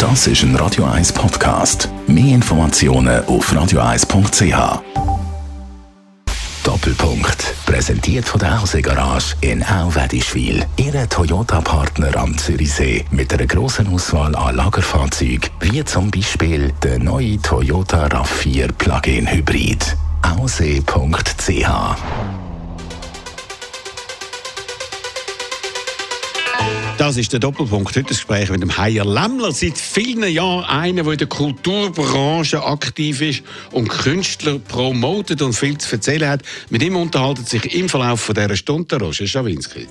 Das ist ein Radio 1 Podcast. Mehr Informationen auf radio1.ch. Doppelpunkt. Präsentiert von der Hause Garage in Auwedischwil. Ihre Toyota-Partner am Zürichsee mit einer grossen Auswahl an Lagerfahrzeugen, wie zum Beispiel der neue Toyota RAV4 Plug-in Hybrid. Aussee.ch. Das ist der Doppelpunkt. Heute das Gespräch mit dem Heier Lämmler. Seit vielen Jahren einer, der in der Kulturbranche aktiv ist und Künstler promotet und viel zu erzählen hat. Mit ihm unterhalten sich im Verlauf von dieser Stunde Roger Schawinski.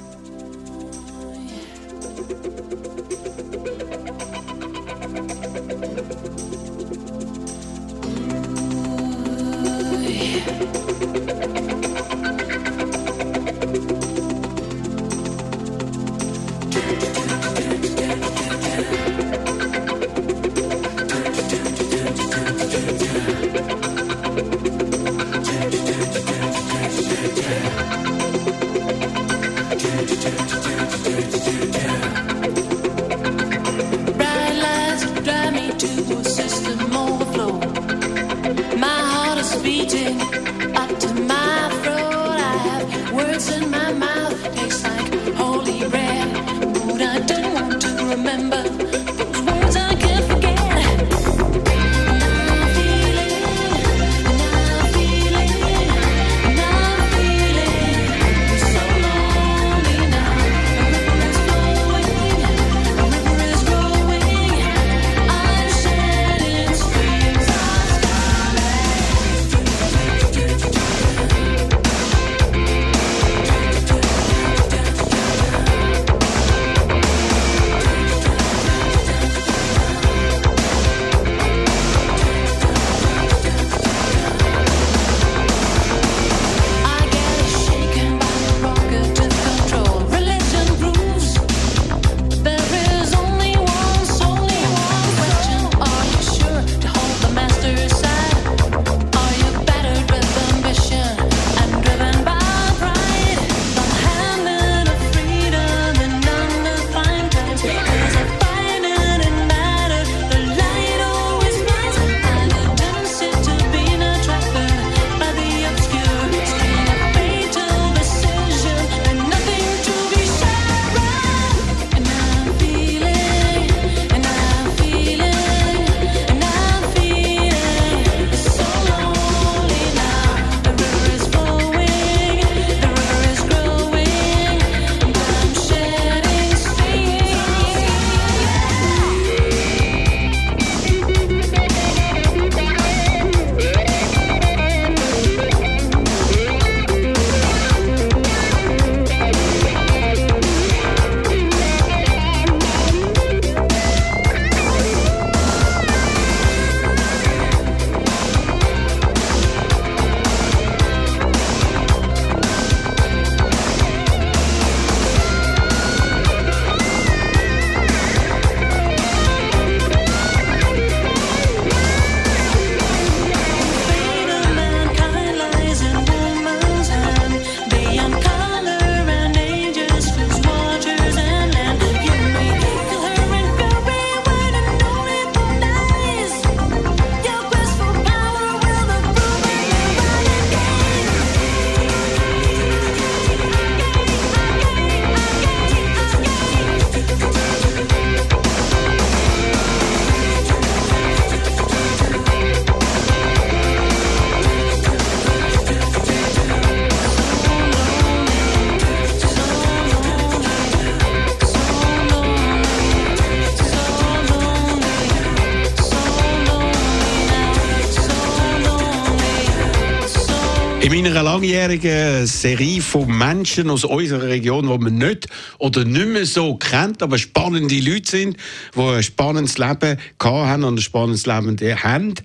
In meiner langjährigen Serie von Menschen aus unserer Region, die man nicht oder nicht mehr so kennt, aber spannende Leute sind, die ein spannendes Leben hatten und ein spannendes Leben haben.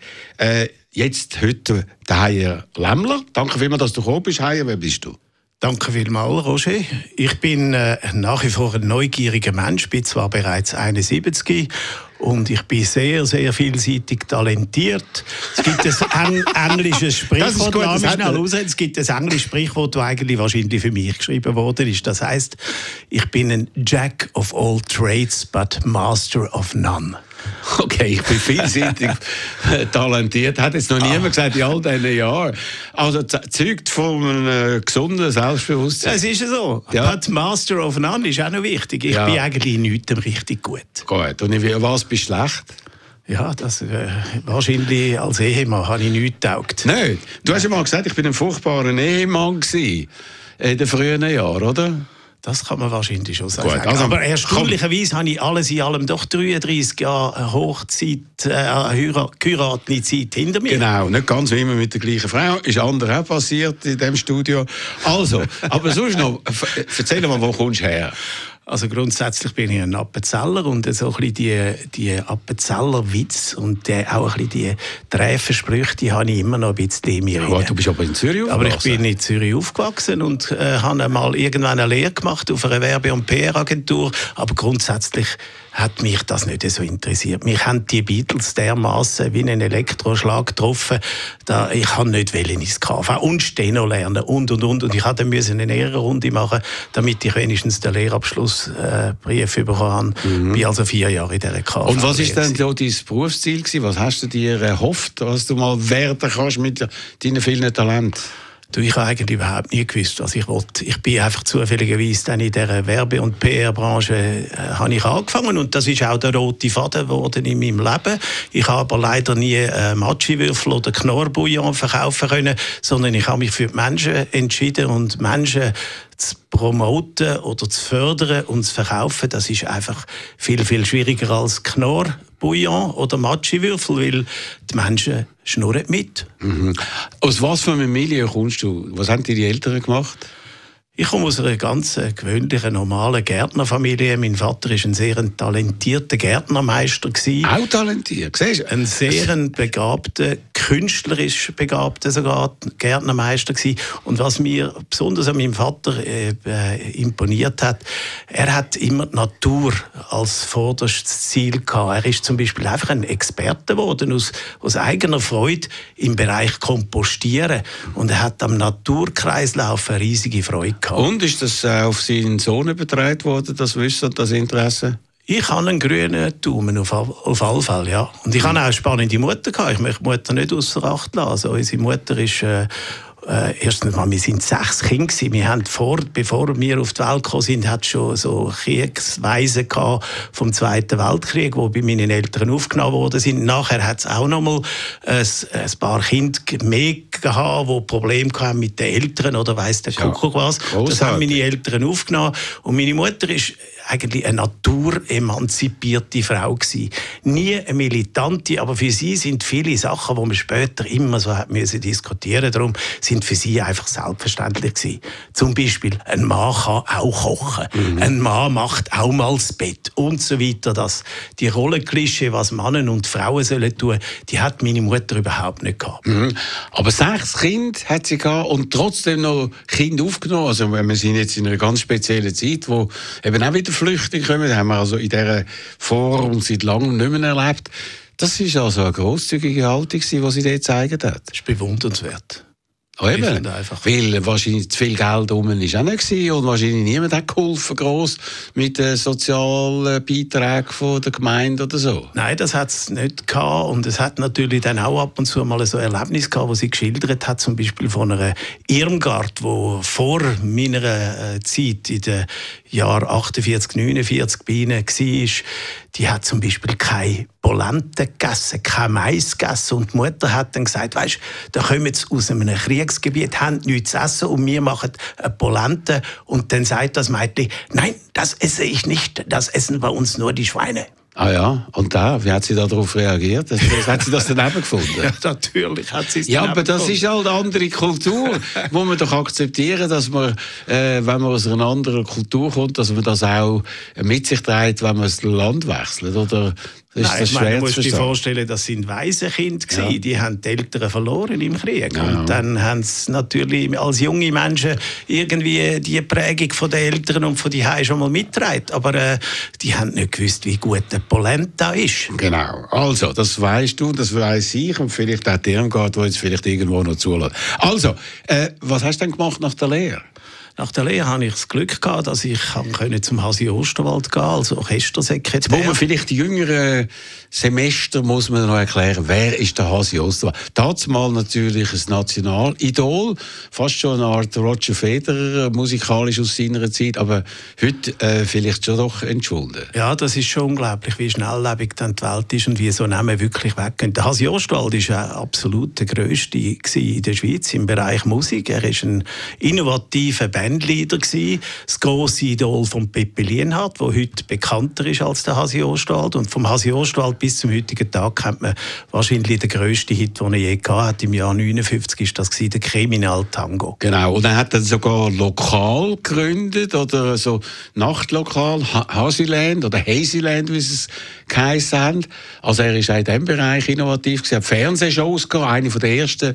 Jetzt heute der Heier Lämmler. Danke vielmals, dass du gekommen bist, Heier. Wer bist du? Danke vielmals, Roger. Ich bin nach wie vor ein neugieriger Mensch, bin zwar bereits 71 und ich bin sehr, sehr vielseitig talentiert. Es gibt ein englisches Sprichwort, es gibt ein englisches Sprichwort, das eigentlich wahrscheinlich für mich geschrieben worden ist. Das heisst, ich bin ein Jack of all trades, but master of none. Okay, ich bin vielseitig talentiert. Hat jetzt noch niemand gesagt in all diesen Jahren. Also zeugt von einem gesunden Selbstbewusstsein. Das ist ja so. Ja. Aber Master of None ist auch noch wichtig. Ich bin eigentlich in nichts richtig gut. Gut. Und in was bist du schlecht? Ja, das wahrscheinlich als Ehemann habe ich nichts getaugt. Nein. Du hast ja mal gesagt, ich bin ein furchtbarer Ehemann gewesen in den frühen Jahren, oder? Das kann man wahrscheinlich schon sagen. Gut, also, aber erstaunlicherweise habe ich alles in allem doch 33 Jahre Hochzeit, geheiratete Zeit hinter mir. Genau, nicht ganz wie immer mit der gleichen Frau. Ist anderen auch passiert in diesem Studio. Also, aber sonst noch, erzähl mal, wo kommst du her? Also grundsätzlich bin ich ein Appenzeller und so ein bisschen die Appenzeller Witz und auch ein bisschen die Träfensprüche, die habe ich immer noch ein bisschen in mir. Ja, du bist aber in Zürich aufgewachsen. Aber ich bin in Zürich aufgewachsen und habe mal irgendwann eine Lehre gemacht auf einer Werbe- und PR-Agentur, aber grundsätzlich hat mich das nicht so interessiert. Mich haben die Beatles dermaßen wie einen Elektroschlag getroffen, da ich kann nicht ins KV und Steno lernen und ich hatte eine Ehrenrunde machen, damit ich wenigstens den Lehrabschlussbrief bekommen habe. Ich bin also 4 Jahre in dieser KV. Und was ist denn so dein Berufsziel gewesen? Was hast du dir erhofft, was du mal werden kannst mit deinen vielen Talenten? Ich habe eigentlich überhaupt nie gewusst, was ich wollte. Ich bin einfach zufälligerweise dann in dieser Werbe- und PR-Branche habe ich angefangen und das ist auch der rote Faden geworden in meinem Leben. Ich habe aber leider nie Matschi-Würfel oder Knorrbouillon verkaufen können, sondern ich habe mich für die Menschen entschieden und Menschen zu promoten oder zu fördern und zu verkaufen, das ist einfach viel, viel schwieriger als Knorrbouillon oder Matschi-Würfel, weil die Menschen schnurren mit. Mhm. Aus was für einer Familie kommst du? Was haben die Eltern gemacht? Ich komme aus einer ganz gewöhnlichen, normalen Gärtnerfamilie. Mein Vater war ein sehr talentierter Gärtnermeister. Auch talentiert, siehst du? Ein sehr begabter, künstlerisch begabter sogar Gärtnermeister. Und was mir besonders an meinem Vater imponiert hat, er hat immer die Natur als vorderstes Ziel gehabt. Er ist zum Beispiel einfach ein Experte geworden aus eigener Freude im Bereich Kompostieren. Und er hat am Naturkreislauf eine riesige Freude gehabt. Und ist das auf seinen Sohn übertragen worden, das Wissen und das Interesse? Ich habe einen grünen Daumen auf alle Fälle, ja. Und ich hatte auch eine spannende Mutter gehabt. Ich möchte die Mutter nicht außer Acht lassen. Also unsere Mutter ist erstens mal, wir sind 6 Kinder gewesen. Wir haben bevor wir auf die Welt gekommen sind, hat schon so Kriegsweisen gehabt vom Zweiten Weltkrieg, die bei meinen Eltern aufgenommen worden sind. Nachher hat es auch noch mal ein paar Kinder mehr gehabt, die Probleme hatten mit den Eltern oder weiss der Kuckuck was. Das haben meine Eltern aufgenommen. Und meine Mutter ist eigentlich eine naturemanzipierte Frau gewesen. Nie eine militante, aber für sie sind viele Sachen, die man später immer so hat müssen diskutieren. Darum sind für sie einfach selbstverständlich gewesen. Zum Beispiel, ein Mann kann auch kochen. Ein Mann macht auch mal das Bett und so weiter. Die Rollenklischee, was Männer und Frauen sollen tun, die hat meine Mutter überhaupt nicht gehabt. Aber 6 Kinder hat sie gehabt und trotzdem noch Kinder aufgenommen. Also wir sind jetzt in einer ganz speziellen Zeit, wo eben auch wieder Flüchtlinge kommen. Das haben wir also in dieser Form seit langem nicht mehr erlebt. Das ist also eine grosszügige Haltung, die sie dort gezeigt hat. Das ist bewundernswert. Oh, eben. Weil wahrscheinlich zu viel Geld rum war auch nicht gewesen und wahrscheinlich niemand hat geholfen, gross mit den sozialen Beiträgen der Gemeinde oder so. Nein, das hat es nicht gehabt und es hat natürlich dann auch ab und zu mal so ein Erlebnis gehabt, wo sie geschildert hat, zum Beispiel von einer Irmgard, wo vor meiner Zeit in den Jahren 48, 49 bei ihnen war. Die hat zum Beispiel keine Polente gegessen, kein Mais gegessen. Und die Mutter hat dann gesagt, weisst, da kommen sie aus einem Kriegsgebiet, haben nichts zu essen und wir machen eine Polente. Und dann sagt das Mädchen, nein, das esse ich nicht, das essen bei uns nur die Schweine. Ah ja, und wie hat sie darauf reagiert? Hat sie das daneben gefunden? Ja, natürlich hat sie es ja, aber das ist halt eine andere Kultur, wo man doch akzeptieren, dass man, wenn man aus einer anderen Kultur kommt, dass man das auch mit sich trägt, wenn man das Land wechselt, oder? Nein, ich meine, du musst dir vorstellen, das sind Waisenkinder gewesen. Ja. Die haben die Eltern verloren im Krieg. Ja. Und dann haben sie natürlich als junge Menschen irgendwie die Prägung von den Eltern und von die Hause schon mal mitgetragen. Aber die haben nicht gewusst, wie gut der Polenta ist. Genau. Also, das weisst du, das weiss ich und vielleicht auch der Irmgard, der jetzt vielleicht irgendwo noch zulässt. Also, was hast du denn gemacht nach der Lehre? Nach der Lehre hatte ich das Glück gehabt, dass ich zum Hasi Osterwald gehen, als Orchestersekretär. Jetzt muss man vielleicht die jüngeren Semester muss man noch erklären, wer ist der Hasi Osterwald? Dazumal natürlich ein Nationalidol, fast schon eine Art Roger Federer, musikalisch aus seiner Zeit, aber heute vielleicht schon doch entschwunden. Ja, das ist schon unglaublich, wie schnelllebig dann die Welt ist und wie so Namen wirklich weggehen. Der Hasi Osterwald war absolut der Grösste in der Schweiz im Bereich Musik. Er war ein innovativer Bandleader, das grosse Idol von Peppi Lienhardt, der heute bekannter ist als der Hasi Osterwald. Und vom Hasi Osterwald bis zum heutigen Tag kennt man wahrscheinlich den grössten Hit, den er je gehabt hat. Im Jahr 1959 war das der Kriminaltango. Genau, und er hat dann sogar lokal gegründet, oder so Nachtlokal, Hasiland oder Hazyland, wie sie es geheissen haben. Also er ist auch in diesem Bereich innovativ gewesen. Er hat Fernsehshows gehabt, eine von der ersten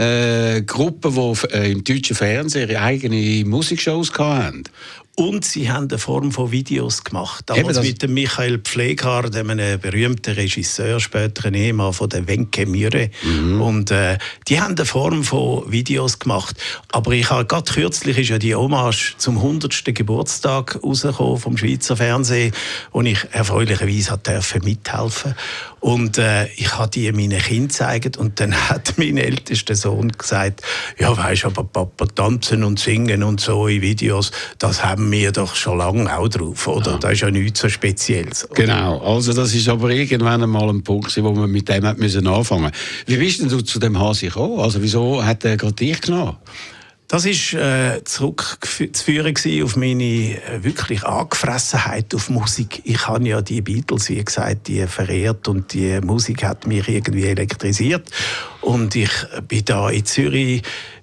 Gruppen, die im deutschen Fernsehen ihre eigene Musikshows hatten. Und sie haben eine Form von Videos gemacht. Damals mit dem Michael Pfleghardt, einem berühmten Regisseur, später ein Ehemann von der Wenke Mühre. Und die haben eine Form von Videos gemacht. Aber ich habe gerade kürzlich ist ja die Hommage zum 100. Geburtstag rausgekommen vom Schweizer Fernsehen, wo ich erfreulicherweise mithelfen durfte. Und ich habe die meinen Kindern gezeigt und dann hat mein ältester Sohn gesagt, ja weisst aber Papa, tanzen und singen und so in Videos, das haben wir doch schon lange auch drauf, oder? Ja. Das ist ja nichts so Spezielles. Oder? Genau, also das ist aber irgendwann einmal ein Punkt, wo man mit dem anfangen musste. Wie bist denn du zu dem Hasi gekommen? Also wieso hat er gerade dich genommen? Das war zurückzuführen auf meine wirklich Angefressenheit auf Musik. Ich habe ja die Beatles, wie gesagt, die verehrt und die Musik hat mich irgendwie elektrisiert. Und ich bin da in Zürich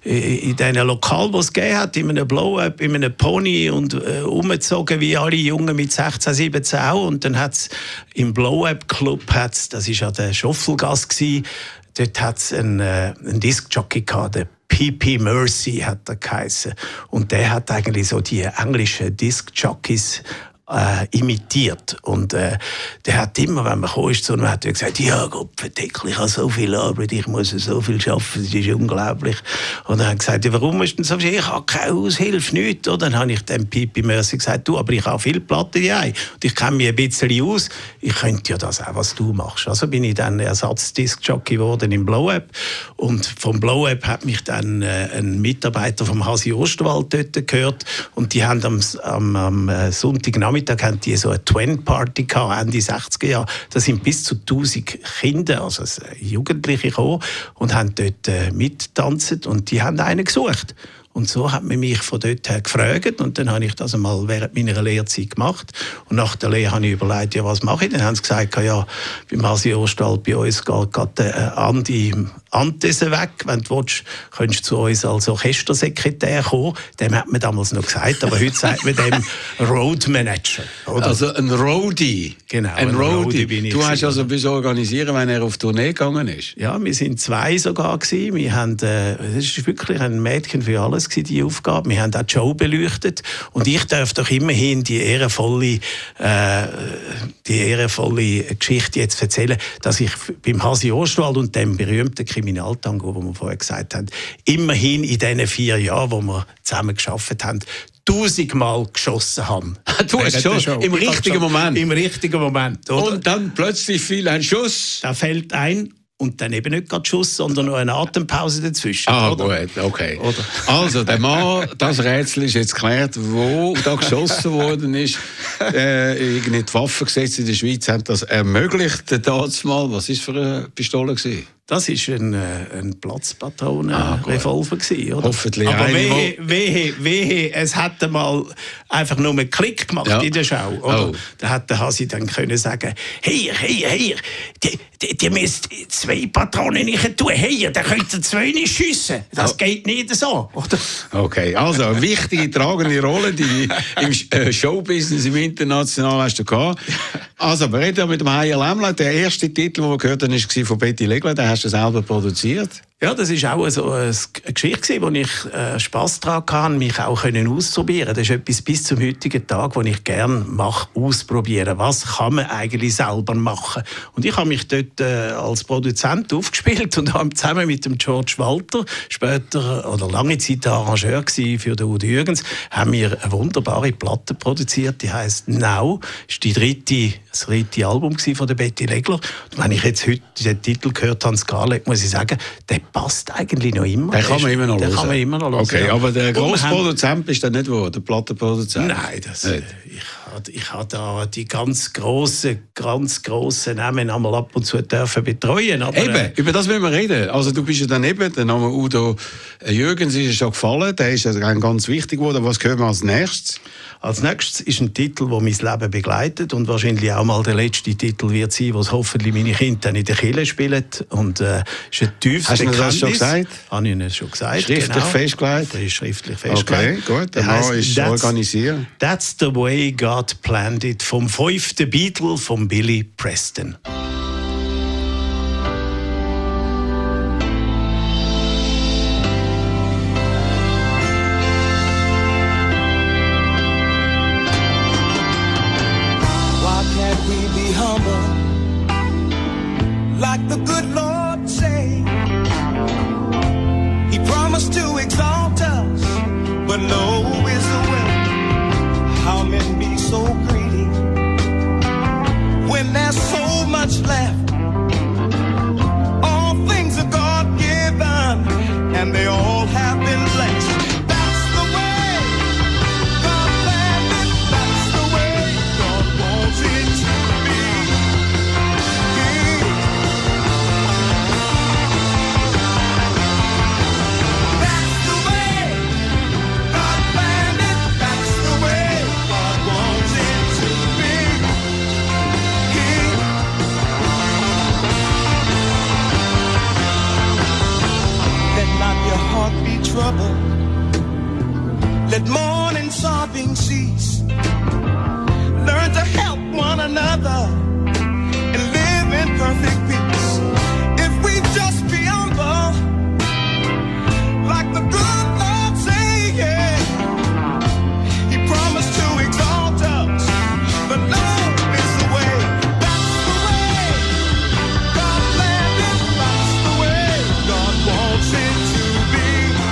in diesen Lokal, die es gegeben hat, in einem Blow-Up, in einem Pony und umgezogen wie alle Jungen mit 16, 17 auch. Und dann hat es im Blow-Up-Club, das war ja der Schoffelgasse, dort hat es einen Disc-Jockey gehabt, der P.P. Mercy hat er geheissen. Und der hat eigentlich so die englischen Disc-Jockeys imitiert. Und der hat immer, wenn man kam, so, hat er gesagt, ja Gott, verdeckel, ich habe so viel Arbeit, ich muss so viel arbeiten, das ist unglaublich. Und er hat gesagt, ja, warum ist denn so viel? Ich habe keine Aushilfe, nichts. Und dann habe ich dem Pipi Mercy gesagt, du, aber ich habe viel Platten und ich kenne mich ein bisschen aus, ich könnte ja das auch, was du machst. Also bin ich dann Ersatzdisc-Jockey geworden im Blow-Up. Und vom Blow-Up hat mich dann ein Mitarbeiter vom Hasi Osterwald dort gehört und die haben am Sonntagnachmittag haben die so eine Twin-Party gehabt, Ende 60er Jahre. Da sind bis zu 1000 Kinder, also Jugendliche gekommen und haben dort mitgetanzt und die haben einen gesucht. Und so hat man mich von dort her gefragt und dann habe ich das einmal während meiner Lehrzeit gemacht. Und nach der Lehre habe ich überlegt, ja, was mache ich? Dann haben sie gesagt, ja, beim Hasi Osterwald bei uns geht gerade Andi Antesen weg. Wenn du willst, kannst du zu uns als Orchestersekretär kommen. Dem hat man damals noch gesagt, aber heute sagt man dem Road Manager. Oder? Also ein Roadie. Genau, ein Roadie bin ich. Du hast also bis organisieren, wenn er auf Tournee gegangen ist? Ja, wir sind 2 sogar gewesen. Wir haben, es ist wirklich ein Mädchen für alles gewesen, die Aufgabe. Wir haben auch die Show beleuchtet und ich darf doch immerhin die ehrenvolle Geschichte jetzt erzählen, dass ich beim Hasi Osterwald und dem berühmten Kriminaltango, wo wir vorher gesagt haben, immerhin in diesen 4 Jahren, wo wir zusammen gearbeitet haben, 1000-mal geschossen haben. Du hast schon im richtigen Moment. Im richtigen Moment. Oder? Und dann plötzlich fiel ein Schuss. Da fällt ein. Und dann eben nicht gerade Schuss, sondern noch eine Atempause dazwischen. Oder? Gut, okay. Oder? Also, der Mann, das Rätsel ist jetzt geklärt, wo da geschossen worden ist. Irgendwie die Waffengesetze in der Schweiz haben das ermöglicht. Damals, was war es für eine Pistole? Das war ein Platzpatronen-Revolver. Hoffentlich aber wehe, es hat mal einfach nur einen Klick gemacht in der Show. Oder? Oh. Da hat der Hasi dann können sagen, hey, die müsst 2 Patronen nicht tun. Hey, da könnt ihr 2 nicht schiessen. Das geht nicht so. Oder? Okay, also eine wichtige, tragende Rolle die im Showbusiness, im Internationalen hast du gehabt. Also, wir reden mit dem Heier Lämmle. Der erste Titel, den wir gehört haben, war von Betty Legler. Den hast du selber produziert. Ja, das war auch so eine Geschichte, wo ich Spass daran hatte, mich auch auszuprobieren. Das ist etwas bis zum heutigen Tag, was ich gerne mache, ausprobieren. Was kann man eigentlich selber machen? Und ich habe mich dort als Produzent aufgespielt und habe zusammen mit dem George Walter, später oder lange Zeit Arrangeur für den Udo Jürgens, haben wir eine wunderbare Platte produziert, die heisst «Now». Das war das dritte Album von der Betty Legler. Und wenn ich jetzt heute den Titel gehört habe, Scarlett, muss ich sagen, der passt eigentlich noch immer. Den kann man immer noch hören. Okay, ja. aber der grosse Produzent ist dann nicht wo, der Plattenproduzent? Nein, ich habe da die ganz grossen Namen einmal ab und zu dürfen betreuen. Aber, eben, über das müssen wir reden. Also du bist ja dann eben, der Name Udo Jürgens ist ja schon gefallen, der ist ja ganz wichtig geworden. Was hören wir als nächstes? Als nächstes ist ein Titel, der mein Leben begleitet und wahrscheinlich auch mal der letzte Titel wird sein, was hoffentlich meine Kinder dann in der Kirche spielen. Und ist ein tiefes Hast du das schon gesagt? Habe ich Ihnen schon gesagt. Schriftlich festgelegt? Das ist schriftlich festgelegt. Okay, gut. Dann ist organisieren. That's the way God planned it vom 5. Beatle von Billy Preston. Like the good Lord say, He promised to exalt us, but low is the way. How men be so greedy when there's so much left? All things are God given, and they all have been blessed. That's the way God planned it. That's the way God wants it to be. Trouble. Let mourning, sobbing cease. Learn to help one another and live in perfect peace. If we just be humble, like the good Lord say, yeah. He promised to exalt us, but love is the way. That's the way God planned it. That's the way God wants it to be.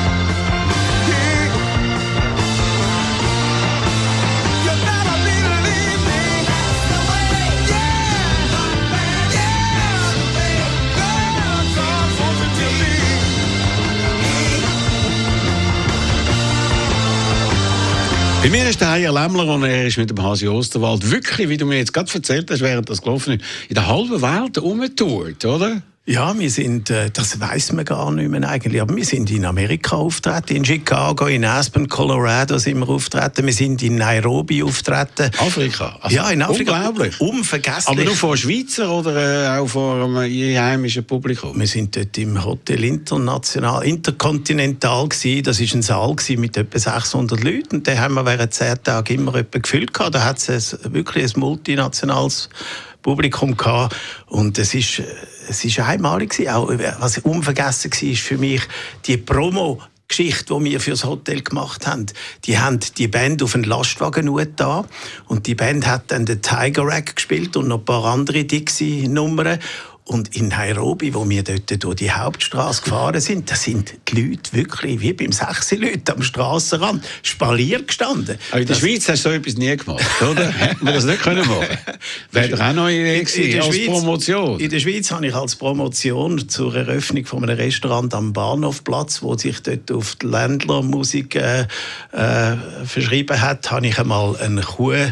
Bei mir ist der Heier Lämmler und er ist mit dem Hasi Osterwald wirklich, wie du mir jetzt gerade erzählt hast, während das gelaufen ist, in der halben Welt rumgetourt, oder? Ja, wir sind, das weiss man gar nicht mehr eigentlich, aber wir sind in Amerika auftreten, in Chicago, in Aspen, Colorado sind wir auftreten, wir sind in Nairobi auftreten. Afrika? Also ja, in Afrika. Unglaublich. Unvergesslich. Aber nur vor Schweizer oder auch vor einem einheimischen Publikum? Wir sind dort im Hotel Intercontinental gewesen. Das war ein Saal mit etwa 600 Leuten und den haben wir während 10 Tagen immer etwa gefüllt gehabt. Da hat es wirklich ein multinationales Publikum gehabt. Und es ist einmalig gewesen. Auch, was unvergessen war für mich, die Promo-Geschichte, die wir für das Hotel gemacht haben. Die haben die Band auf einen Lastwagen da und die Band hat dann den Tiger Rag gespielt und noch ein paar andere Dixie-Nummern. Und in Nairobi, wo wir dort durch die Hauptstraße gefahren sind, da sind die Leute wirklich wie beim 6 Leute am Strassenrand Spalier gestanden. Aber in der Schweiz hast du so etwas nie gemacht, oder? Hätten wir das nicht machen können? Wäre doch auch noch eine Idee gewesen, als Promotion. In der Schweiz habe ich als Promotion zur Eröffnung von einem Restaurant am Bahnhofplatz, wo sich dort auf die Ländlermusik verschrieben hat, habe ich einmal einen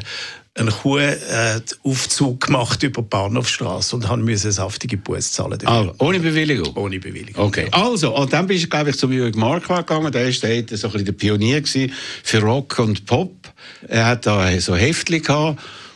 Kuhaufzug gemacht über die Bahnhofstrasse und musste eine saftige Busse zahlen. Also, ohne Bewilligung? Ohne Bewilligung. Okay. Also, und dann bist du, glaube ich, zu Jürg Marquardt gegangen. Der war so ein bisschen der Pionier für Rock und Pop. Er hat da so Heftchen gehabt.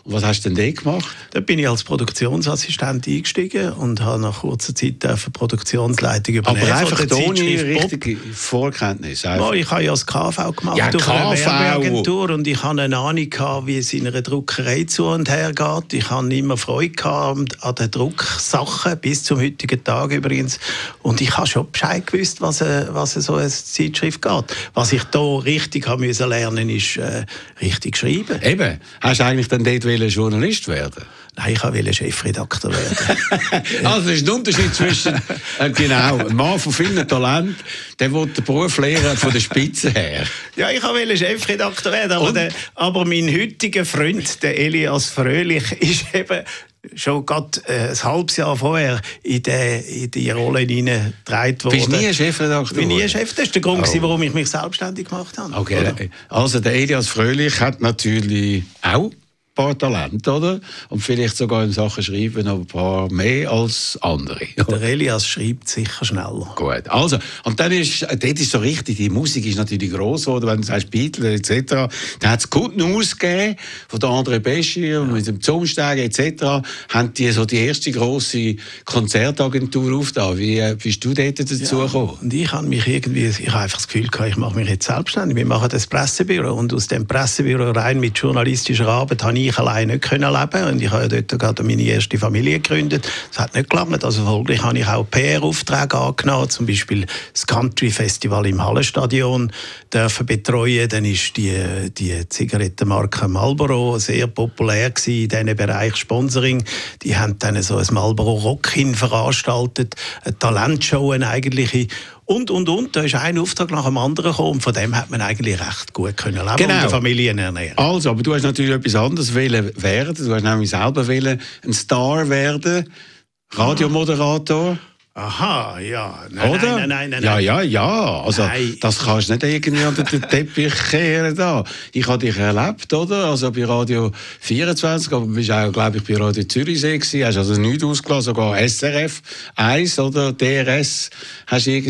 Und was hast du denn dort gemacht? Da bin ich als Produktionsassistent eingestiegen und habe nach kurzer Zeit die Produktionsleitung übernehmen. Aber einfach ohne richtige Vorkenntnis. Ja, ich habe ja das KV gemacht durch eine Werbeagentur und ich hatte eine Ahnung, wie es in einer Druckerei zu und her geht. Ich hatte immer Freude an den Drucksachen, bis zum heutigen Tag übrigens. Und ich habe schon Bescheid gewusst, was so eine Zeitschrift geht. Was ich da richtig lernen musste, ist richtig schreiben. Eben. Hast du eigentlich dann dort Journalist werden? Nein, ich wollte Chefredakteur werden. Also das ist ein Unterschied zwischen genau, ein Mann von vielen Talenten, der will den Beruf lernen von der Spitze her. Ja, ich wollte Chefredakteur werden, aber mein heutiger Freund, der Elias Fröhlich, ist eben schon gerade ein halbes Jahr vorher in die Rolle hineingetragen worden. Bist du nie Chefredakteur? Bin nie Chef. Das war der Grund, warum ich mich selbstständig gemacht habe. Okay, oder? Also der Elias Fröhlich hat natürlich auch ein paar Talente, oder? Und vielleicht sogar in Sachen Schreiben noch ein paar mehr als andere. Der Elias schreibt sicher schneller. Gut, also, und dann dort ist so richtig, die Musik ist natürlich gross geworden, wenn du sagst Beatles etc. Dann hat es Good News gegeben, von der André Beschier, mit dem Zumsteiger etc. Haben die so die erste grosse Konzertagentur aufgetan. Wie bist du dort dazu gekommen? Und ich habe einfach das Gefühl gehabt, ich mache mich jetzt selbstständig. Wir machen das Pressebüro und aus dem Pressebüro rein mit journalistischer Arbeit habe ich allein nicht leben können. Und ich habe ja dort gerade meine erste Familie gegründet. Das hat nicht geklappt. Also folglich habe ich auch PR-Aufträge angenommen, zum Beispiel das Country-Festival im Hallenstadion dürfen betreuen. Dann ist die Zigarettenmarke Marlboro sehr populär gewesen in diesem Bereich Sponsoring. Die haben dann so ein Marlboro Rock-In veranstaltet, eine Talentshow eigentliche. Und. Da ist ein Auftrag nach dem anderen gekommen. Und von dem hat man eigentlich recht gut leben und die Familien ernähren. Also, aber du hast natürlich etwas anderes werden. Du hast nämlich selber ein Star werden, Radiomoderator. Aha, ja. Nein. Ja. Also, nein. Das kannst du nicht irgendwie unter den Teppich kehren da. Ich habe dich erlebt, oder? Also bei Radio 24, aber du bist auch, glaube ich, bei Radio Zürichsee gewesen. Hast also nichts ausgelassen, sogar SRF 1 oder DRS. Hast du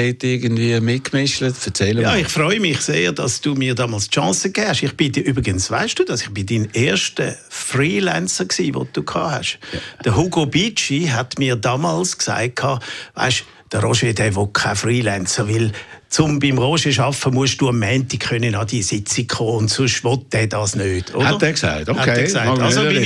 dort mitgemischt? Erzähl mal. Ja, ich freue mich sehr, dass du mir damals die Chance gegeben hast. Ich bin übrigens, weißt du, dass ich dein erster Freelancer war, den du gehabt hast. Ja. Der Hugo Bicci hat mir damals gesagt, weißt, der Roger, der will kein Freelancer, weil zum beim Roger arbeiten musst du am Montag an die Sitzung kommen und sonst will der das nicht. Oder? Hat er gesagt? Okay. Hat er gesagt. Also habe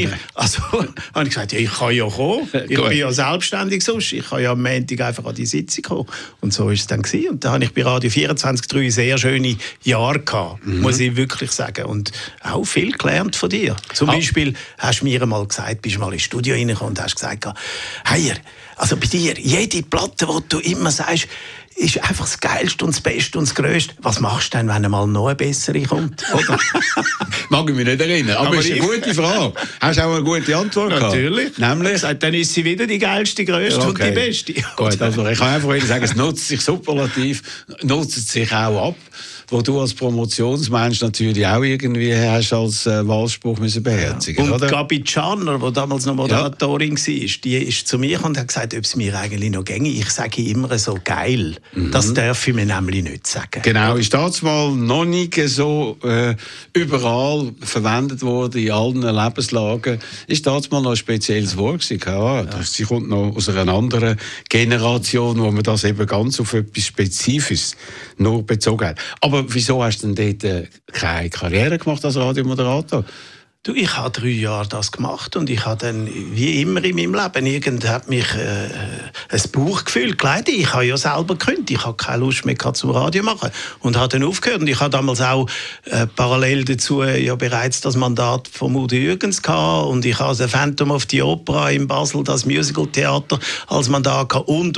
ich gesagt, ja, ich kann ja kommen. Ich bin ja selbstständig sonst. Ich kann ja am Montag einfach an die Sitzung kommen. Und so war es dann gewesen. Und da habe ich bei Radio 24 sehr schöne Jahre gehabt, muss ich wirklich sagen. Und auch viel gelernt von dir. Zum Beispiel hast du mir einmal gesagt, bist mal ins Studio reingekommen und hast gesagt, hey, also bei dir, jede Platte, die du immer sagst, ist einfach das Geilste und das Beste und das Grösste. Was machst du denn, wenn einmal noch eine bessere kommt? Oder? Mag ich mich nicht erinnern. Aber das ist eine gute Frage. Hast du auch eine gute Antwort gehabt? Natürlich. Nämlich? Dann ist sie wieder die geilste, grösste und die beste. Gut, also ich kann einfach sagen, es nutzt sich superlativ, nutzt es sich auch ab. Wo du als Promotionsmensch natürlich auch irgendwie hast als Wahlspruch müssen beherzigen. Und Gabi Czarner, die damals noch Moderatorin war, die ist zu mir und hat gesagt, ob es mir eigentlich noch ginge. Ich sage immer so geil. Das darf ich mir nämlich nicht sagen. Genau, ist das mal noch nicht so überall verwendet worden, in allen Lebenslagen. Ist das mal noch ein spezielles Wort gewesen? Sie kommt noch aus einer anderen Generation, wo man das eben ganz auf etwas Spezifisches nur bezogen hat. Aber wieso hast du denn dort keine Karriere gemacht als Radiomoderator? Du, ich habe 3 Jahre das gemacht und ich habe dann, wie immer in meinem Leben, hat mich ein Bauchgefühl geleitet. Ich habe ja selber gekündigt. Ich habe keine Lust mehr zum Radio machen und habe dann aufgehört. Und ich habe damals auch parallel dazu ja bereits das Mandat von Udo Jürgens gehabt und ich habe das Phantom of the Opera in Basel, das Musicaltheater, als Mandat gehabt und.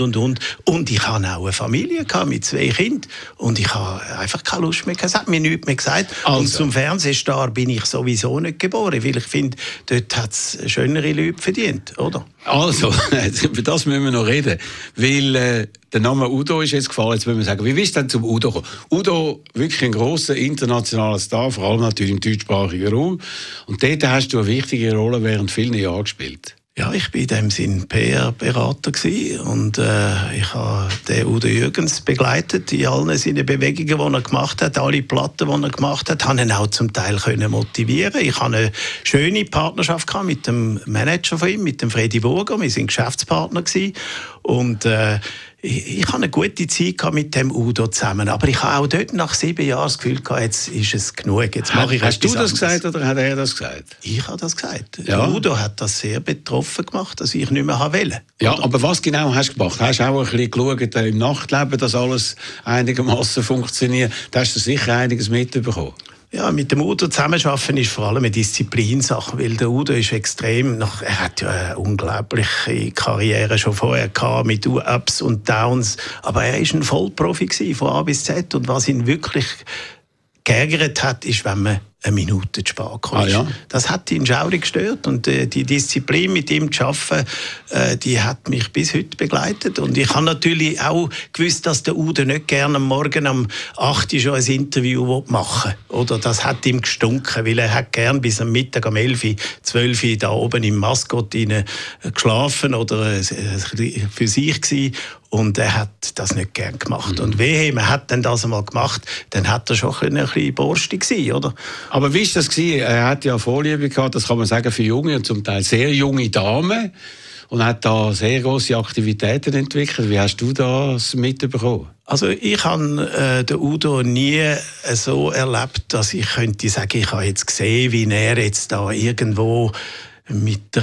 Und ich habe auch eine Familie gehabt mit 2 Kindern und ich habe einfach keine Lust mehr gehabt. Es hat mir nichts mehr gesagt. Also. Und zum Fernsehstar bin ich sowieso nicht geboren, weil ich finde, dort hat es schönere Leute verdient, oder? Also, über das müssen wir noch reden, weil der Name Udo ist jetzt gefallen, jetzt müssen wir sagen, wie bist du denn zum Udo gekommen? Udo, wirklich ein grosser internationaler Star, vor allem natürlich im deutschsprachigen Raum, und dort hast du eine wichtige Rolle während vielen Jahren gespielt. Ja, ich war in dem Sinn PR-Berater und ich habe den Udo Jürgens begleitet in allen seinen Bewegungen, die er gemacht hat, alle Platten, die er gemacht hat, habe ihn auch zum Teil motivieren. Ich hatte eine schöne Partnerschaft mit dem Manager von ihm, mit dem Freddy Burger. Wir waren Geschäftspartner gewesen. Und ich hatte eine gute Zeit mit dem Udo zusammen. Aber ich habe auch dort nach 7 Jahren das Gefühl gehabt, jetzt ist es genug. Jetzt mache ich Hast du das anderes. gesagt oder hat er das gesagt? Ich habe das gesagt. Ja. Udo hat das sehr betroffen gemacht, dass ich nicht mehr wollte. Ja, aber was genau hast du gemacht? Hast du auch ein bisschen geschaut im Nachtleben, dass alles einigermaßen funktioniert? Da hast du sicher einiges mitbekommen. Ja, mit dem Udo zusammenarbeiten ist vor allem eine Disziplinsache, weil der Udo ist extrem, er hat ja eine unglaubliche Karriere schon vorher gehabt, mit Ups und Downs, aber er war ein Vollprofi gewesen, von A bis Z, und was ihn wirklich geärgert hat, ist, wenn man eine Minute zu spät kommt. Ja. Das hat ihn schaurig gestört, und die Disziplin, mit ihm zu arbeiten, die hat mich bis heute begleitet. Und ich habe natürlich auch gewusst, dass der Udo nicht gerne am Morgen um 8 Uhr schon ein Interview machen will. Oder das hat ihm gestunken, weil er hat gern bis am Mittag um 11 Uhr, 12 Uhr da oben im Maskott geschlafen oder für sich gewesen. Und er hat das nicht gern gemacht. Und wehe, man hat dann das einmal gemacht, dann hat er schon ein bisschen borstig gewesen, oder? Aber wie war das? Er hat ja Vorliebe gehabt, das kann man sagen, für junge und zum Teil sehr junge Damen. Und hat da sehr grosse Aktivitäten entwickelt. Wie hast du das mitbekommen? Also ich habe den Udo nie so erlebt, dass ich könnte sagen, ich habe jetzt gesehen, wie er jetzt da irgendwo mit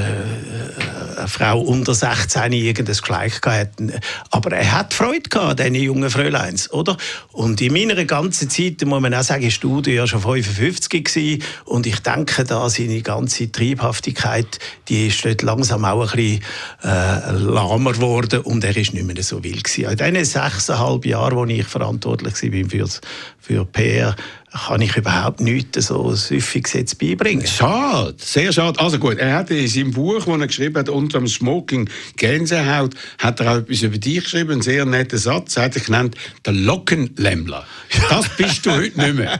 einer Frau unter 16 irgendein Gleich gehabt. Aber er hat Freude gehabt, diese jungen Fräuleins, oder? Und in meiner ganzen Zeit, muss man auch sagen, ist Udo ja schon 55 gewesen. Und ich denke, da seine ganze Triebhaftigkeit, die ist dort langsam auch ein bisschen lahmer geworden, und er ist nicht mehr so wild gewesen. In diesen 6,5 Jahren, wo ich verantwortlich war für PR, kann ich überhaupt nichts so Süffiges jetzt beibringen. Schade, sehr schade. Also gut, er hat in seinem Buch, das er geschrieben hat, «Unter dem Smoking Gänsehaut», hat er auch etwas über dich geschrieben, einen sehr netten Satz. Er hat dich genannt «der Lockenlämmler». Das bist du heute nicht mehr.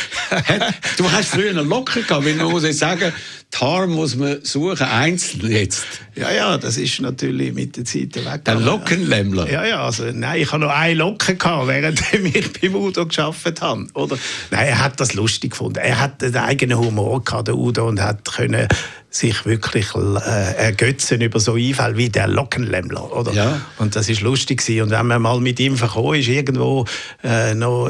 Du hast früher eine Locke gehabt, weil man muss jetzt sagen, die Haare muss man suchen, einzeln jetzt. Ja, das ist natürlich mit der Zeit weg. Der Lockenlämmler. Ja, also nein, ich hatte noch eine Locke gehabt, während ich beim Udo gearbeitet habe. Oder? Nein, er hat das lustig gefunden. Er hat einen eigenen Humor gehabt, der Udo, und hat können sich wirklich ergötzen über so Einfälle wie der Lockenlämmler, oder? Ja. Und das ist lustig gewesen. Und wenn man mal mit ihm verkommen ist, irgendwo noch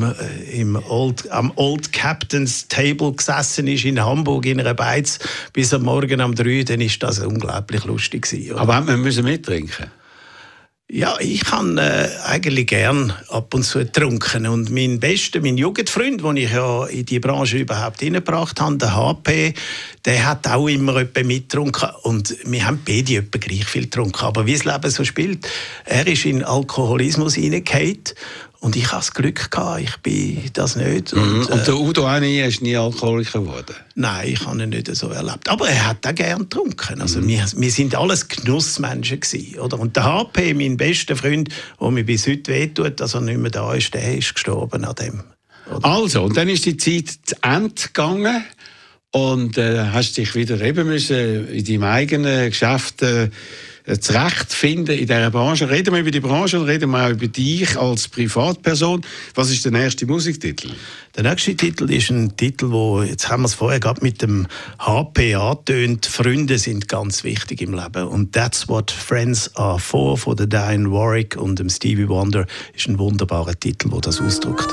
am Old Captain's Table gesessen ist in Hamburg in einer Beiz bis am Morgen um 3, dann ist das unglaublich lustig gewesen. Oder? Aber wir müssen mittrinken. Ja, ich kann eigentlich gern ab und zu getrunken. Und mein Jugendfreund, den ich ja in die Branche überhaupt hineingebracht habe, der HP, der hat auch immer etwa mitgetrunken. Und wir haben beide etwa gleich viel getrunken. Aber wie das Leben so spielt, er ist in Alkoholismus hineingefallen. Und ich hatte das Glück gehabt, ich bin das nicht. Und der Udo auch nie, ist nie Alkoholiker geworden? Nein, ich habe ihn nicht so erlebt. Aber er hat auch gerne getrunken. Also wir sind alles Genussmenschen gewesen, oder? Und der HP, mein bester Freund, der mir bis heute wehtut, dass er nicht mehr da ist, der ist gestorben an dem. Oder? Also, und dann ist die Zeit zu Ende gegangen und hast dich wieder eben müssen in deinem eigenen Geschäft zurechtfinden in dieser Branche. Reden wir über die Branche und reden wir auch über dich als Privatperson. Was ist der nächste Musiktitel? Der nächste Titel ist ein Titel, wo, jetzt haben wir es vorher gehabt, mit dem HP angetönt. Freunde sind ganz wichtig im Leben. Und «That's what friends are for» von der Diane Warwick und dem Stevie Wonder ist ein wunderbarer Titel, der das ausdrückt.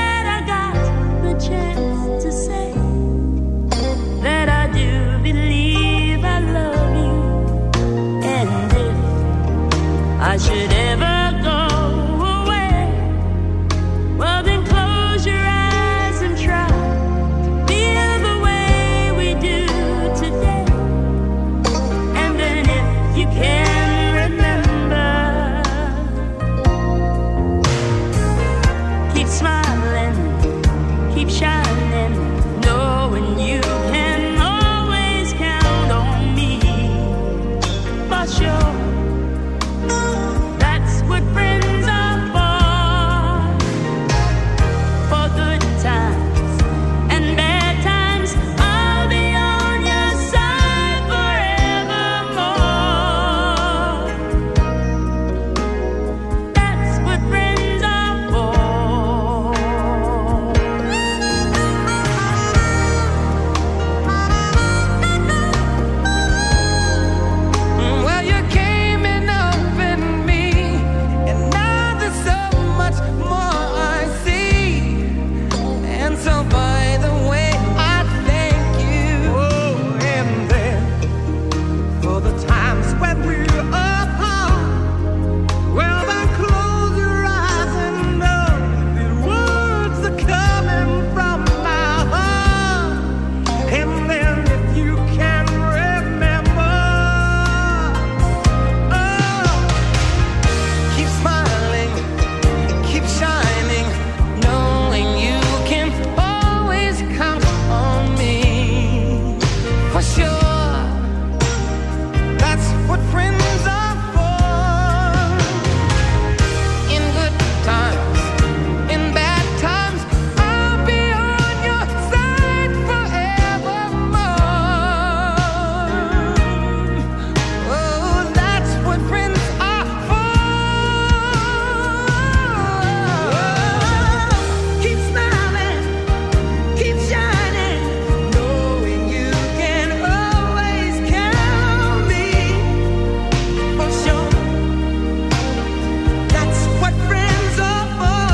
Believe keep smiling, keep shining, knowing you can always count on me. For sure, that's what friends are for good times and bad times. I'll be on your side forevermore. That's what friends are for. Well, you came in up in me, and now there's so much more I see. And so, by the way, I thank you. Oh, and then for the times when we're apart, well, then close your eyes and know the words are coming from my heart. And then if you can remember, oh, keep smiling, keep shining, knowing you can always count on me. For sure, that's what friends are for. In good times, in bad times, I'll be on your side forevermore. Oh, that's what friends are for. Keep smiling, keep shining, knowing you can always count on me. For sure, that's what friends are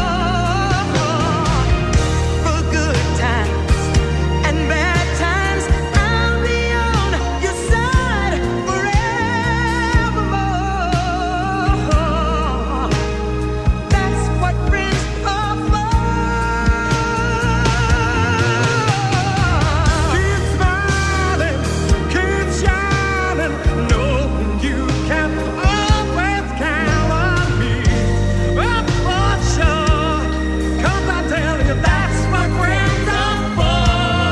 for good times and bad times. I'll be on your side forevermore. That's what friends are for. Keep smiling, keep shining, knowing you can always count on me. For sure, 'cause I tell you that's what friends are for.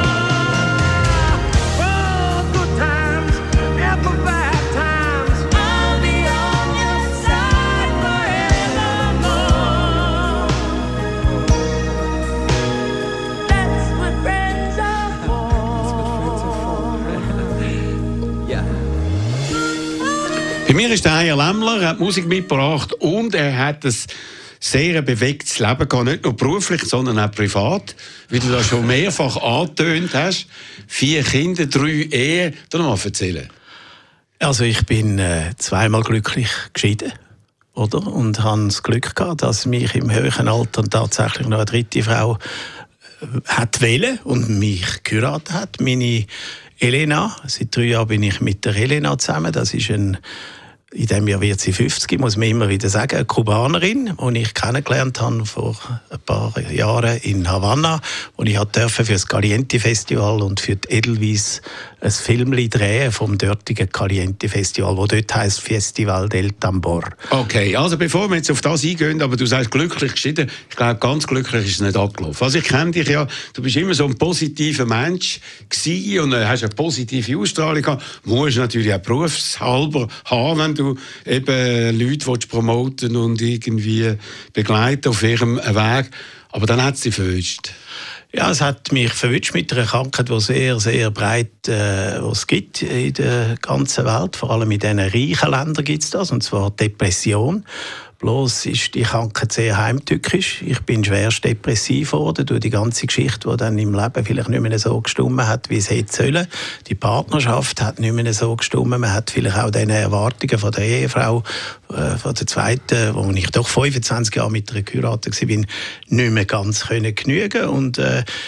For good times and for bad times, I'll be on your side forevermore. That's what friends are for. Bei mir ist der Heier Lämmler, hat Musik mitgebracht und er hat ein sehr bewegtes Leben gehabt, nicht nur beruflich, sondern auch privat, wie du das schon mehrfach angetönt hast. 4 Kinder, 3 Ehen. Du noch mal erzählen. Also ich bin zweimal glücklich geschieden, oder? Und habe das Glück gehabt, dass mich im höheren Alter tatsächlich noch eine dritte Frau hat wählen und mich geheiratet hat. Meine Elena, seit 3 Jahren bin ich mit der Elena zusammen. Das ist in diesem Jahr wird sie 50, muss man immer wieder sagen, eine Kubanerin, die ich kennengelernt habe vor ein paar Jahren in Havanna, wo ich durfte für das Caliente Festival und für die Edelweiss ein Film drehen vom dortigen Caliente Festival, wo dort heisst Festival del Tambor. Okay, also bevor wir jetzt auf das eingehen, aber du sagst glücklich geschieden, ich glaube, ganz glücklich ist es nicht abgelaufen. Also ich kenne dich ja, du bist immer so ein positiver Mensch gewesen und hast eine positive Ausstrahlung gehabt. Musst natürlich auch berufshalber haben, wenn du eben Leute promoten und irgendwie begleiten auf ihrem Weg. Aber dann hat es dich verwünscht. Ja, es hat mich verwünscht mit einer Krankheit, die sehr, sehr breit es gibt in der ganzen Welt. Vor allem in diesen reichen Ländern gibt es das, und zwar Depression. Bloß ist die Krankheit sehr heimtückisch. Ich bin schwerst depressiv geworden durch die ganze Geschichte, die dann im Leben vielleicht nicht mehr so gestimmt hat, wie es hätte sollen. Die Partnerschaft hat nicht mehr so gestimmt. Man hat vielleicht auch diese Erwartungen von der Ehefrau, von der zweiten, wo ich doch 25 Jahre mit ihr geheiratet war, nicht mehr ganz genügen. Und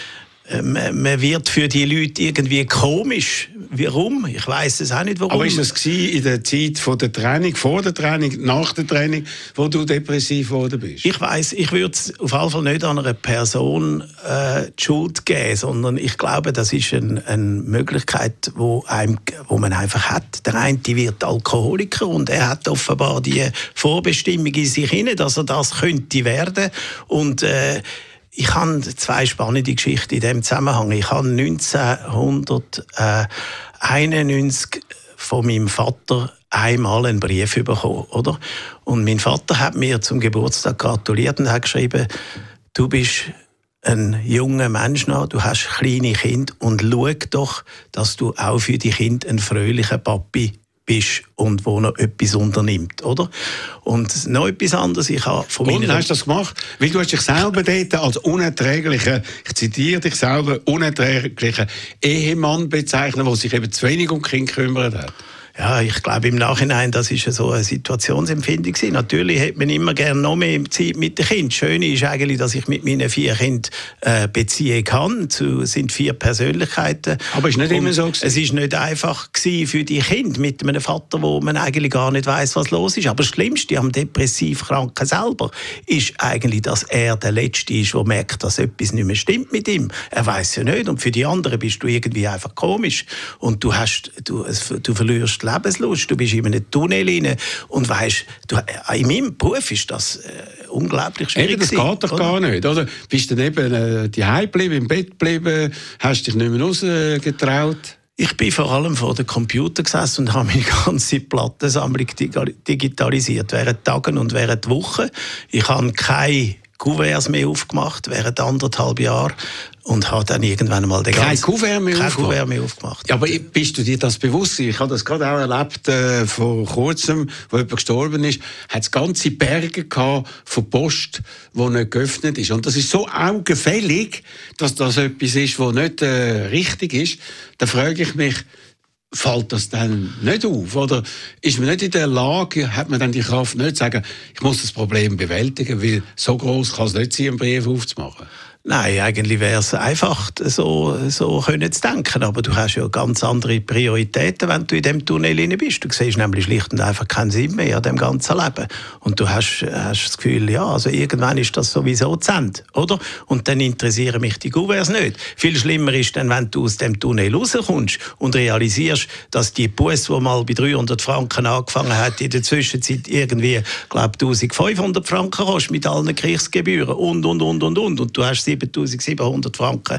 man wird für die Leute irgendwie komisch. Warum? Ich weiss es auch nicht, warum. Aber ist das in der Zeit von der Training, vor der Training, nach der Training, wo du depressiv geworden bist? Ich weiss, ich würde es auf jeden Fall nicht an einer Person die Schuld geben, sondern ich glaube, das ist eine Möglichkeit, wo man einfach hat. Der eine wird Alkoholiker und er hat offenbar die Vorbestimmung in sich hinein, dass er das könnte werden. Und ich habe 2 spannende Geschichten in diesem Zusammenhang. Ich habe 1991 von meinem Vater einmal einen Brief bekommen, oder? Und mein Vater hat mir zum Geburtstag gratuliert und hat geschrieben, du bist ein junger Mensch noch, du hast kleine Kinder und schau doch, dass du auch für die Kinder ein fröhlicher Papi bist und wo noch etwas unternimmt, oder? Und noch etwas anderes, ich habe von und hast du das gemacht? Weil du hast dich selber dort als unerträglicher, ich zitiere dich selber, unerträglicher Ehemann bezeichnet, der sich eben zu wenig um Kinder gekümmert hat. Ja, ich glaube im Nachhinein, das ist so eine Situationsempfindung gewesen. Natürlich hätte man immer gerne noch mehr Zeit mit den Kindern. Das Schöne ist eigentlich, dass ich mit meinen 4 Kindern beziehen kann. Es sind 4 Persönlichkeiten. Aber es ist nicht immer so gewesen. Es ist nicht einfach gewesen für die Kinder mit einem Vater, wo man eigentlich gar nicht weiss, was los ist. Aber das Schlimmste am Depressivkranken selber ist eigentlich, dass er der Letzte ist, der merkt, dass etwas nicht mehr stimmt mit ihm. Er weiss ja nicht. Und für die anderen bist du irgendwie einfach komisch. Und du verlierst Lebenslust, du bist in einem Tunnel rein und weisst, in meinem Beruf ist das unglaublich schwierig. Eben, das geht doch gar nicht, oder? Bist du dann eben daheim geblieben, im Bett geblieben, hast dich nicht mehr rausgetraut? Ich bin vor allem vor dem Computer gesessen und habe meine ganze Plattensammlung digitalisiert, während Tagen und während Wochen. Ich habe keine Kuverts mehr aufgemacht während 1,5 Jahren und habe dann irgendwann mal kein Kuvert mehr aufgemacht. Ja, aber bist du dir das bewusst? Ich habe das gerade auch erlebt vor kurzem, wo jemand gestorben ist, hat es ganze Berge gehabt von Post, die nicht geöffnet ist. Und das ist so augenfällig, dass das etwas ist, was nicht richtig ist. Da frage ich mich, fällt das dann nicht auf? Oder ist man nicht in der Lage, hat man dann die Kraft nicht zu sagen, ich muss das Problem bewältigen, weil so gross kann es nicht sein, einen Brief aufzumachen? Nein, eigentlich wäre es einfach, so können zu denken. Aber du hast ja ganz andere Prioritäten, wenn du in diesem Tunnel rein bist. Du siehst nämlich schlicht und einfach keinen Sinn mehr an dem ganzen Leben. Und du hast das Gefühl, ja, also irgendwann ist das sowieso zu Ende, oder? Und dann interessieren mich die Kuverts nicht. Viel schlimmer ist dann, wenn du aus dem Tunnel rauskommst und realisierst, dass die Bus, die mal bei 300 Franken angefangen hat, in der Zwischenzeit irgendwie, glaube 1500 Franken kostet mit allen Kriegsgebühren und. Und du hast 7'700 Franken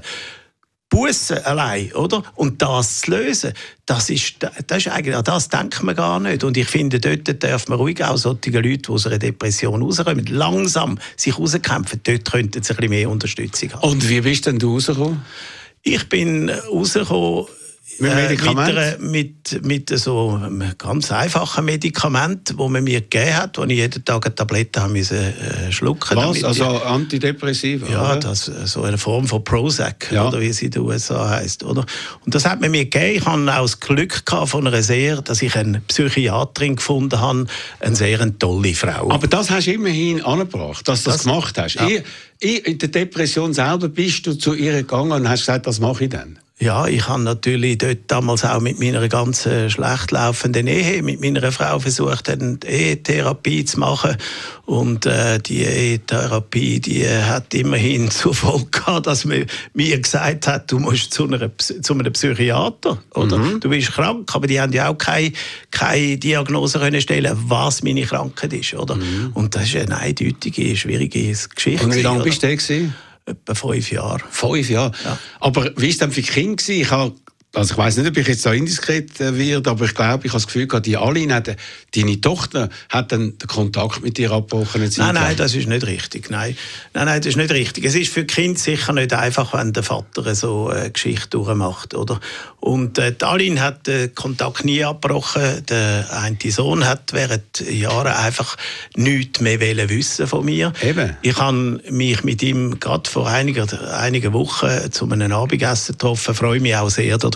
Bussen allein, oder? Und das zu lösen, das ist eigentlich, an das denkt man gar nicht. Und ich finde, dort darf man ruhig auch solche Leute, die aus einer Depression rauskommen, langsam sich rauskämpfen, dort könnten sie ein bisschen mehr Unterstützung haben. Und wie bist denn du rausgekommen? Ich bin rausgekommen mit so einem ganz einfachen Medikament, das man mir gegeben hat, wo ich jeden Tag eine Tablette schlucken musste. Was? Also Antidepressiva? Ja, das, so eine Form von Prozac, ja, oder wie es in den USA heisst, oder? Und das hat man mir gegeben. Ich hatte auch das Glück von dass ich eine Psychiaterin gefunden habe, eine sehr tolle Frau. Aber das hast du immerhin angebracht, dass du das gemacht hast. Ja. In der Depression selber bist du zu ihr gegangen und hast gesagt, das mache ich dann. Ja, ich habe natürlich dort damals auch mit meiner ganz schlecht laufenden Ehe, mit meiner Frau versucht, eine Ehetherapie zu machen. Und die Ehetherapie, die hat immerhin zur Folge gehabt, dass man mir gesagt hat, du musst zu einem Psychiater, oder? Du bist krank, aber die haben ja auch keine Diagnose können stellen, was meine Krankheit ist, oder? Und das ist eine eindeutige, schwierige Geschichte. Und wie lange bist du da gewesen? Etwa 5 Jahre. 5 Jahre? Ja. Aber wie war es denn für die Kinder? Ich weiss nicht, ob ich jetzt da indiskret werde, aber ich glaube, ich habe das Gefühl, die Aline, deine Tochter, hat dann den Kontakt mit dir abgebrochen. Nein, das ist nicht richtig. Nein, das ist nicht richtig. Es ist für die Kinder sicher nicht einfach, wenn der Vater so eine Geschichte durchmacht, oder? Und die Aline hat den Kontakt nie abgebrochen. Der eine Sohn hat während Jahren einfach nichts mehr wissen von mir. Eben. Ich habe mich mit ihm gerade vor einigen Wochen zu einem Abendessen getroffen. Freue mich auch sehr darüber.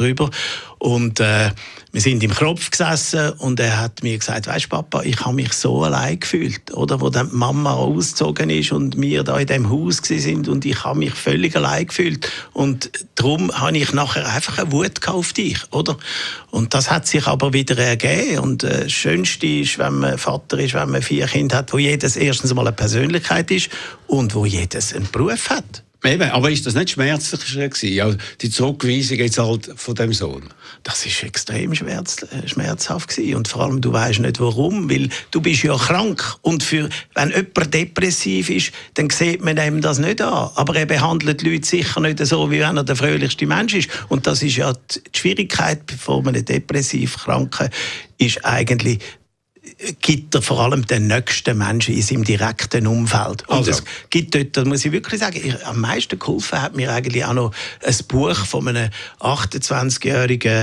darüber. Und wir sind im Kropf gesessen und er hat mir gesagt, weisst Papa, ich habe mich so allein gefühlt, oder? Wo dann die Mama ausgezogen ist und wir da in diesem Haus sind und ich habe mich völlig allein gefühlt. Und darum habe ich nachher einfach eine Wut auf dich, oder? Und das hat sich aber wieder ergeben. Und das Schönste ist, wenn man Vater ist, wenn man 4 Kinder hat, wo jedes erstens mal eine Persönlichkeit ist und wo jedes einen Beruf hat. Eben, aber ist das nicht schmerzlicher gewesen? Also die Zurückweisung jetzt halt von dem Sohn? Das ist extrem schmerzhaft gewesen. Und vor allem, du weisst nicht warum, weil du bist ja krank. Und wenn jemand depressiv ist, dann sieht man ihm das nicht an. Aber er behandelt die Leute sicher nicht so, wie wenn er der fröhlichste Mensch ist. Und das ist ja die Schwierigkeit von einem depressiv Kranken, ist eigentlich, gibt er vor allem den nächsten Menschen in seinem direkten Umfeld. Und es gibt dort, das muss ich wirklich sagen, am meisten geholfen hat mir eigentlich auch noch ein Buch von einem 28-jährigen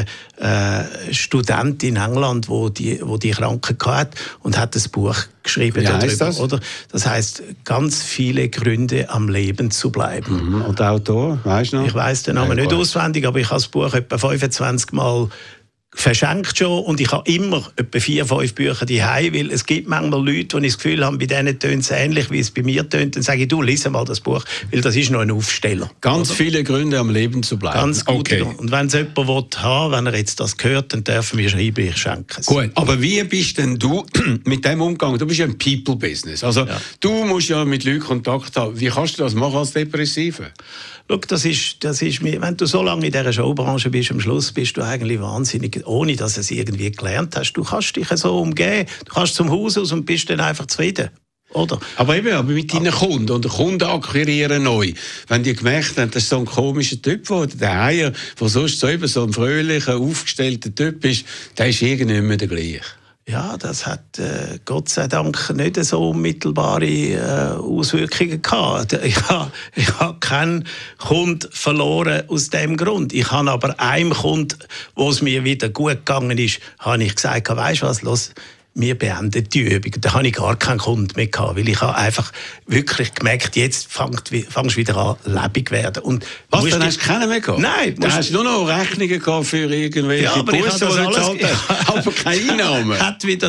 Student in England, wo die Krankheit hatte, und hat ein Buch geschrieben darüber. Oder? Das heisst, ganz viele Gründe am Leben zu bleiben. Und der Autor, weißt du noch? Ich weiss den Namen nicht auswendig, aber ich habe das Buch etwa 25 Mal verschenkt schon, und ich habe immer etwa 4-5 Bücher daheim, weil es gibt manchmal Leute, die ich das Gefühl habe, bei denen tönt es ähnlich, wie es bei mir tönt. Dann sage ich, du, lies mal das Buch, weil das ist noch ein Aufsteller. Ganz viele Gründe, am Leben zu bleiben. Ganz gut. Okay. Und wenn es jemand haben will, wenn er jetzt das hört, dann dürfen wir schreiben, ich schenke es. Gut, aber wie bist denn du mit dem umgegangen? Du bist ja ein People-Business. Also du musst ja mit Leuten Kontakt haben. Wie kannst du das machen als Depressive? Schau, das ist, wenn du so lange in dieser Showbranche bist, am Schluss bist du eigentlich wahnsinnig, ohne dass du es irgendwie gelernt hast. Du kannst dich so umgehen, du kannst zum Haus aus und bist dann einfach zufrieden. Oder? Aber mit deinen Kunden und den Kunden akquirieren neu. Wenn die gemerkt haben, das ist so ein komischer Typ, der Heier, der sonst so ein fröhlicher, aufgestellter Typ ist, der ist irgendwie nicht mehr der gleiche. Ja, das hat Gott sei Dank nicht so unmittelbare Auswirkungen gehabt. Ich habe keinen Kunden verloren aus dem Grund. Ich habe aber einem Kunden, wo es mir wieder gut gegangen ist, habe ich gesagt, weisst du was, los, wir beenden die Übung. Da habe ich gar keinen Kunden mehr gehabt, weil ich habe einfach wirklich gemerkt, jetzt fängst du wieder an, lebendig werden. Und was, dann hast du keinen mehr gehabt? Nein. Dann hast du nur noch Rechnungen gehabt für irgendwelche Busse, die du gezahlt hast. Aber keine Einnahmen.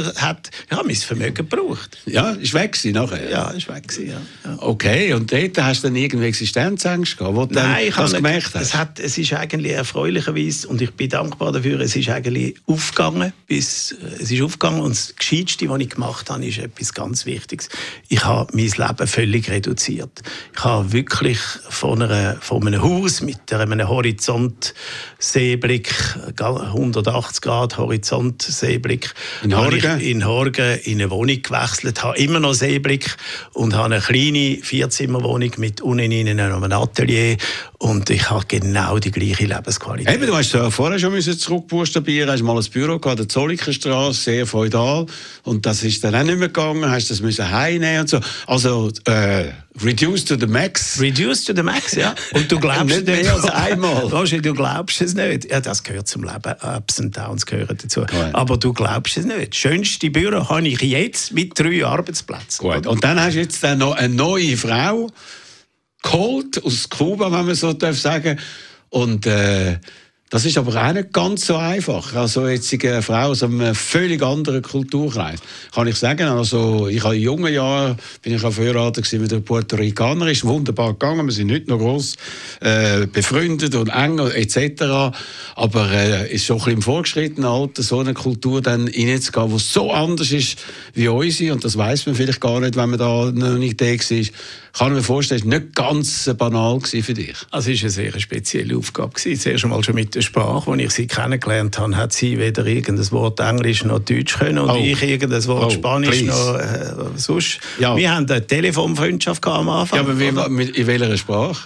Mein Vermögen gebraucht. Ja, ist weg gewesen nachher? Ja, ist weg gewesen, ja. Okay, und dort hast du dann irgendwie Existenzängste gehabt, wo du dann das gemerkt hast? Es ist eigentlich erfreulicherweise, und ich bin dankbar dafür, es ist eigentlich aufgegangen, und das Gescheitste, was ich gemacht habe, ist etwas ganz Wichtiges. Ich habe mein Leben völlig reduziert. Ich habe wirklich von einem Haus mit einem Horizontseeblick, 180 Grad Horizontseeblick, in Horgen in eine Wohnung gewechselt, habe immer noch Seeblick und habe eine kleine 4-Zimmer-Wohnung mit unten innen einem Atelier, und ich habe genau die gleiche Lebensqualität. Eben, du hast ja vorher schon zurückbuchstabieren, hast mal ein Büro gehabt, der Zollikerstraße, sehr feudal, und das ist dann auch nicht mehr gegangen, hast das müssen heimnehmen und so. Also, reduce to the max. Reduce to the max, ja. Und du glaubst nicht mehr als einmal. Roger, du glaubst es nicht. Ja, das gehört zum Leben. Ups und Downs gehören dazu. Gut. Aber du glaubst es nicht. Das schönste Büro habe ich jetzt mit 3 Arbeitsplätzen. Gut. Und dann hast du jetzt dann noch eine neue Frau geholt, aus Kuba, wenn man so sagen darf. Und das ist aber auch nicht ganz so einfach. Also jetzt eine Frau aus einem völlig anderen Kulturkreis. Kann ich sagen, also ich habe in jungen Jahren bin ich verheiratet mit einer Puerto Ricaner, ist wunderbar gegangen, wir sind nicht noch gross befreundet und eng etc. Aber ist schon ein bisschen im vorgeschrittenen Alter, so eine Kultur dann reinzugehen, die so anders ist wie unsere, und das weiss man vielleicht gar nicht, wenn man da noch nicht da war. Kann ich mir vorstellen, es war nicht ganz banal für dich. Also es war eine sehr spezielle Aufgabe. Zuerst einmal schon mit der Sprache, als ich sie kennengelernt habe, hat sie weder irgendein Wort Englisch noch Deutsch können und ich irgendein Wort Spanisch noch sonst. Ja. Wir haben eine Telefonfreundschaft am Anfang. Ja, aber in welcher Sprache?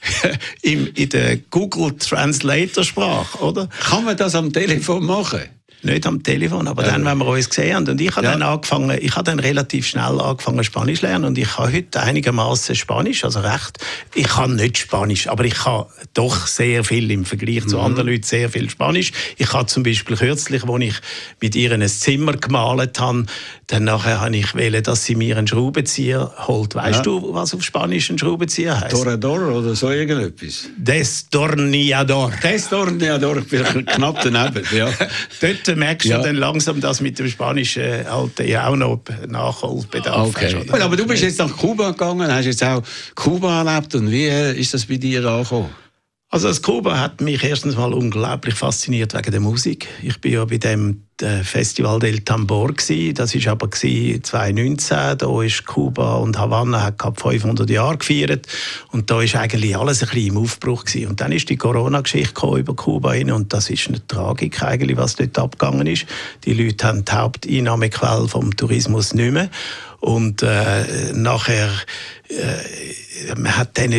in der Google Translator Sprache, oder? Kann man das am Telefon machen? Nicht am Telefon, aber dann, wenn wir uns gesehen haben. Und ich habe dann relativ schnell angefangen Spanisch zu lernen und ich habe heute einigermaßen Spanisch, also recht. Ich kann nicht Spanisch, aber ich kann doch sehr viel im Vergleich zu anderen Leuten sehr viel Spanisch. Ich habe zum Beispiel kürzlich, als ich mit ihr ein Zimmer gemalt habe, dann nachher habe ich wollen, dass sie mir einen Schraubenzieher holt. Weißt du, was auf Spanisch ein Schraubenzieher heisst? Torador oder so irgendetwas? Destornillador. Destornillador, ich bin knapp daneben, ja. Dort merkst du dann langsam, dass mit dem Spanischen halt ja auch noch Nachholbedarf hast. Oder? Aber du bist jetzt nach Kuba gegangen, hast jetzt auch Kuba erlebt. Und wie ist das bei dir angekommen? Also das Kuba hat mich erstens mal unglaublich fasziniert wegen der Musik. Ich bin ja bei dem Festival del Tambor gsi. Das ist aber 2019. Da ist Kuba und Havanna hat 500 Jahre gefeiert und da ist eigentlich alles ein bisschen im Aufbruch gsi. Und dann ist die Corona-Geschichte über Kuba rein und das ist eine Tragik eigentlich, was dort abgegangen ist. Die Leute haben die Haupteinnahmequelle vom Tourismus nicht mehr. Und nachher man hat diesen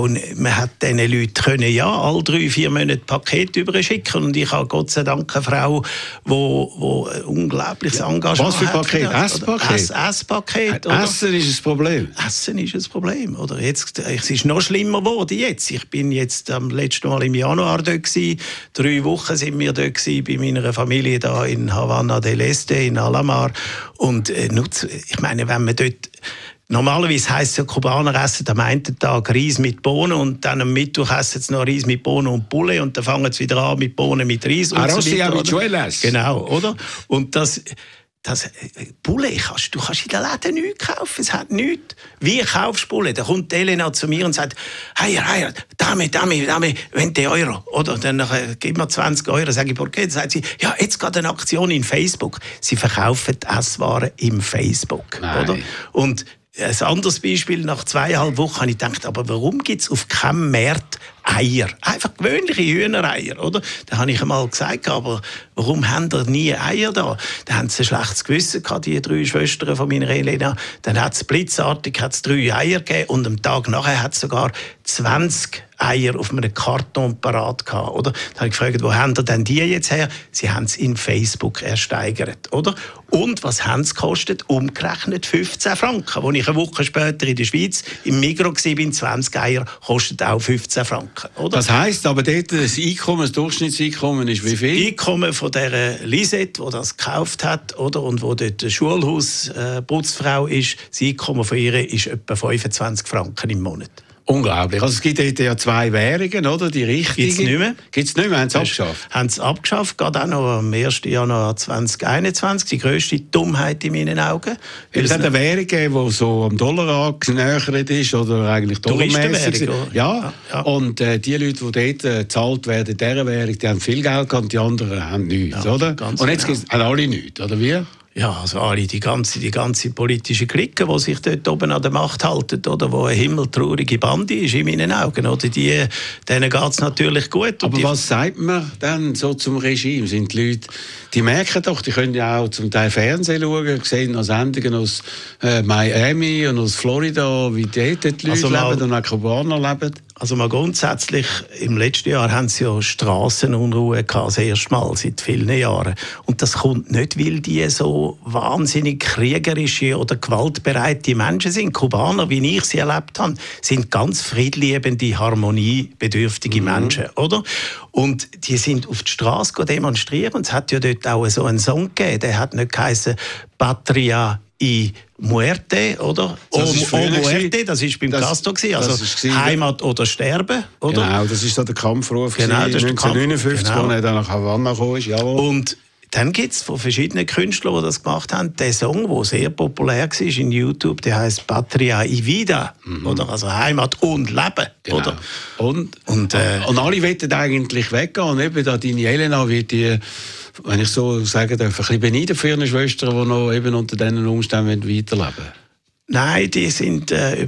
Leuten können ja alle 3-4 Monate Pakete überschicken und ich habe Gott sei Dank eine Frau, die unglaubliches Engagement hat. Was für Paket? Esspaket? Esspaket. Essen ist ein Problem. Essen ist ein Problem. Oder jetzt, es ist noch schlimmer geworden jetzt. Ich bin jetzt am letzten Mal im Januar dort gewesen. 3 Wochen sind wir dort gewesen, bei meiner Familie da in Havanna del Este, in Alamar. Und ich meine, wenn man dort normalerweise heisst es ja, Kubaner essen am einen Tag Reis mit Bohnen und dann am Mittwoch essen sie noch Reis mit Bohnen und Bulle und dann fangen sie wieder an mit Bohnen mit Reis und so weiter. Genau, oder? Und das Bulle, du kannst in den Läden nichts kaufen, es hat nichts. Wie kaufst du Bulle? Da kommt Elena zu mir und sagt, hey, dame, 20 Euro. Oder dann gib mir 20 Euro, sage ich, dann sagt sie, ja, jetzt geht eine Aktion in Facebook. Sie verkaufen Esswaren im Facebook. Oder? Und ein anderes Beispiel, nach 2,5 Wochen habe ich gedacht, aber warum gibt es auf keinem Markt Eier? Einfach gewöhnliche Hühnereier, oder? Da habe ich einmal gesagt, aber warum haben ihr nie Eier da? Da haben sie ein schlechtes Gewissen gehabt, die 3 Schwestern von meiner Elena. Dann hat es blitzartig 3 Eier gegeben und am Tag nachher hat es sogar 20 Eier auf einem Karton parat gehabt, oder? Da habe ich gefragt, wo haben ihr denn die jetzt her? Sie haben es in Facebook ersteigert, oder? Und was haben es gekostet? Umgerechnet 15 Franken. Als ich eine Woche später in der Schweiz im Migros war, 20 Eier, kostet auch 15 Franken, oder? Das heisst aber dort, das Durchschnittseinkommen ist wie viel? Das Einkommen von der Lisette, die das gekauft hat, oder? Und wo dort eine Schulhausputzfrau ist, das Einkommen von ihr ist etwa 25 Franken im Monat. Unglaublich. Also es gibt dort ja 2 Währungen, oder? Die richtigen. Gibt es nicht mehr. Gibt es nicht mehr? Haben sie abgeschafft? Haben sie abgeschafft, gerade auch noch am 1. Januar 2021. Die grösste Dummheit in meinen Augen. Es hat eine Währung gegeben, die so am Dollar angenähert ist, oder eigentlich dollarmässig. Ja. Und die Leute, die dort gezahlt werden, dieser Währung, die haben viel Geld gehabt, die anderen haben nichts, oder? Und jetzt haben alle nichts, oder wie? Ja, also alle, die ganze politische Clique, die sich dort oben an der Macht halten, oder, wo eine himmeltraurige Bande ist in meinen Augen, oder, denen geht es natürlich gut. Aber was sagt man dann so zum Regime? Sind die Leute, die merken doch, die können ja auch zum Teil Fernsehen schauen, sehen noch Sendungen aus Miami und aus Florida, wie dort die Leute leben und auch Kubaner leben. Also mal grundsätzlich, im letzten Jahr haben sie ja Strassenunruhe gehabt, das erste Mal seit vielen Jahren. Und das kommt nicht, weil die so wahnsinnig kriegerische oder gewaltbereite Menschen sind. Kubaner, wie ich sie erlebt habe, sind ganz friedliebende, harmoniebedürftige Menschen, oder? Und die sind auf die Straße demonstrieren. Und es hat ja dort auch so einen Song gegeben, der hat nicht geheißen Patria y Muerte, oder? O Muerte, das war beim Castro, also Heimat oder Sterben, oder? Genau, das ist so der Kampfruf, genau, das 1959, als er dann nach Havanna kam. Und dann gibt es von verschiedenen Künstlern, die das gemacht haben, den Song, der sehr populär war in YouTube, der heisst Patria y Vida, oder? Also Heimat und Leben, genau. Oder? Und alle wollen eigentlich weggehen. Und eben da deine Elena wird die, wenn ich so sagen darf, ein bisschen beneiden für ihre Schwestern, die noch eben unter diesen Umständen weiterleben. Nein, die sind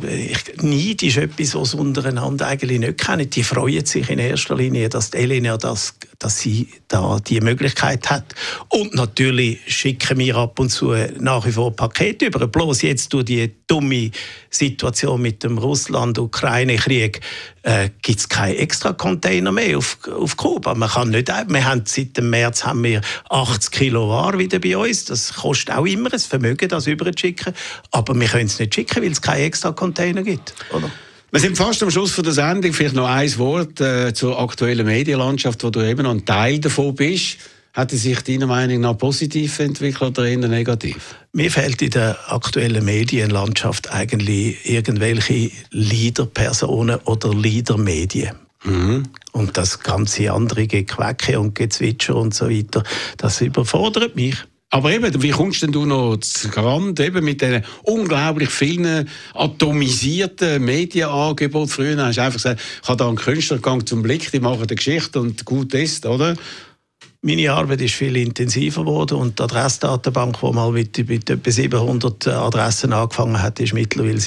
Neid ist etwas, was sie untereinander eigentlich nicht kennen. Die freuen sich in erster Linie, dass die Elena das dass sie da die Möglichkeit hat. Und natürlich schicken wir ab und zu nach wie vor Pakete über. Bloß jetzt durch die dumme Situation mit dem Russland-Ukraine-Krieg gibt es keine extra Container mehr auf Kuba. Wir haben seit dem März 80 Kilo Ware wieder bei uns. Das kostet auch immer ein Vermögen, das überzuschicken. Aber wir können es nicht schicken, weil es keine extra Container gibt. Oder? Wir sind fast am Schluss der Sendung. Vielleicht noch ein Wort zur aktuellen Medienlandschaft, wo du eben noch ein Teil davon bist. Hat sie sich deiner Meinung nach positiv entwickelt oder eher negativ? Mir fehlt in der aktuellen Medienlandschaft eigentlich irgendwelche Leader-Personen oder Leader-Medien. Und das ganze andere Gequäcke und Gezwitscher und so weiter, das überfordert mich. Aber eben, wie kommst denn du noch zu Rand eben mit diesen unglaublich vielen atomisierten Medienangeboten? Früher hast du einfach gesagt, ich habe da einen Künstler gegangen zum Blick, die machen eine Geschichte und gut ist, oder? Meine Arbeit ist viel intensiver geworden und die Adressdatenbank, die mal mit etwa 700 Adressen angefangen hat, ist mittlerweile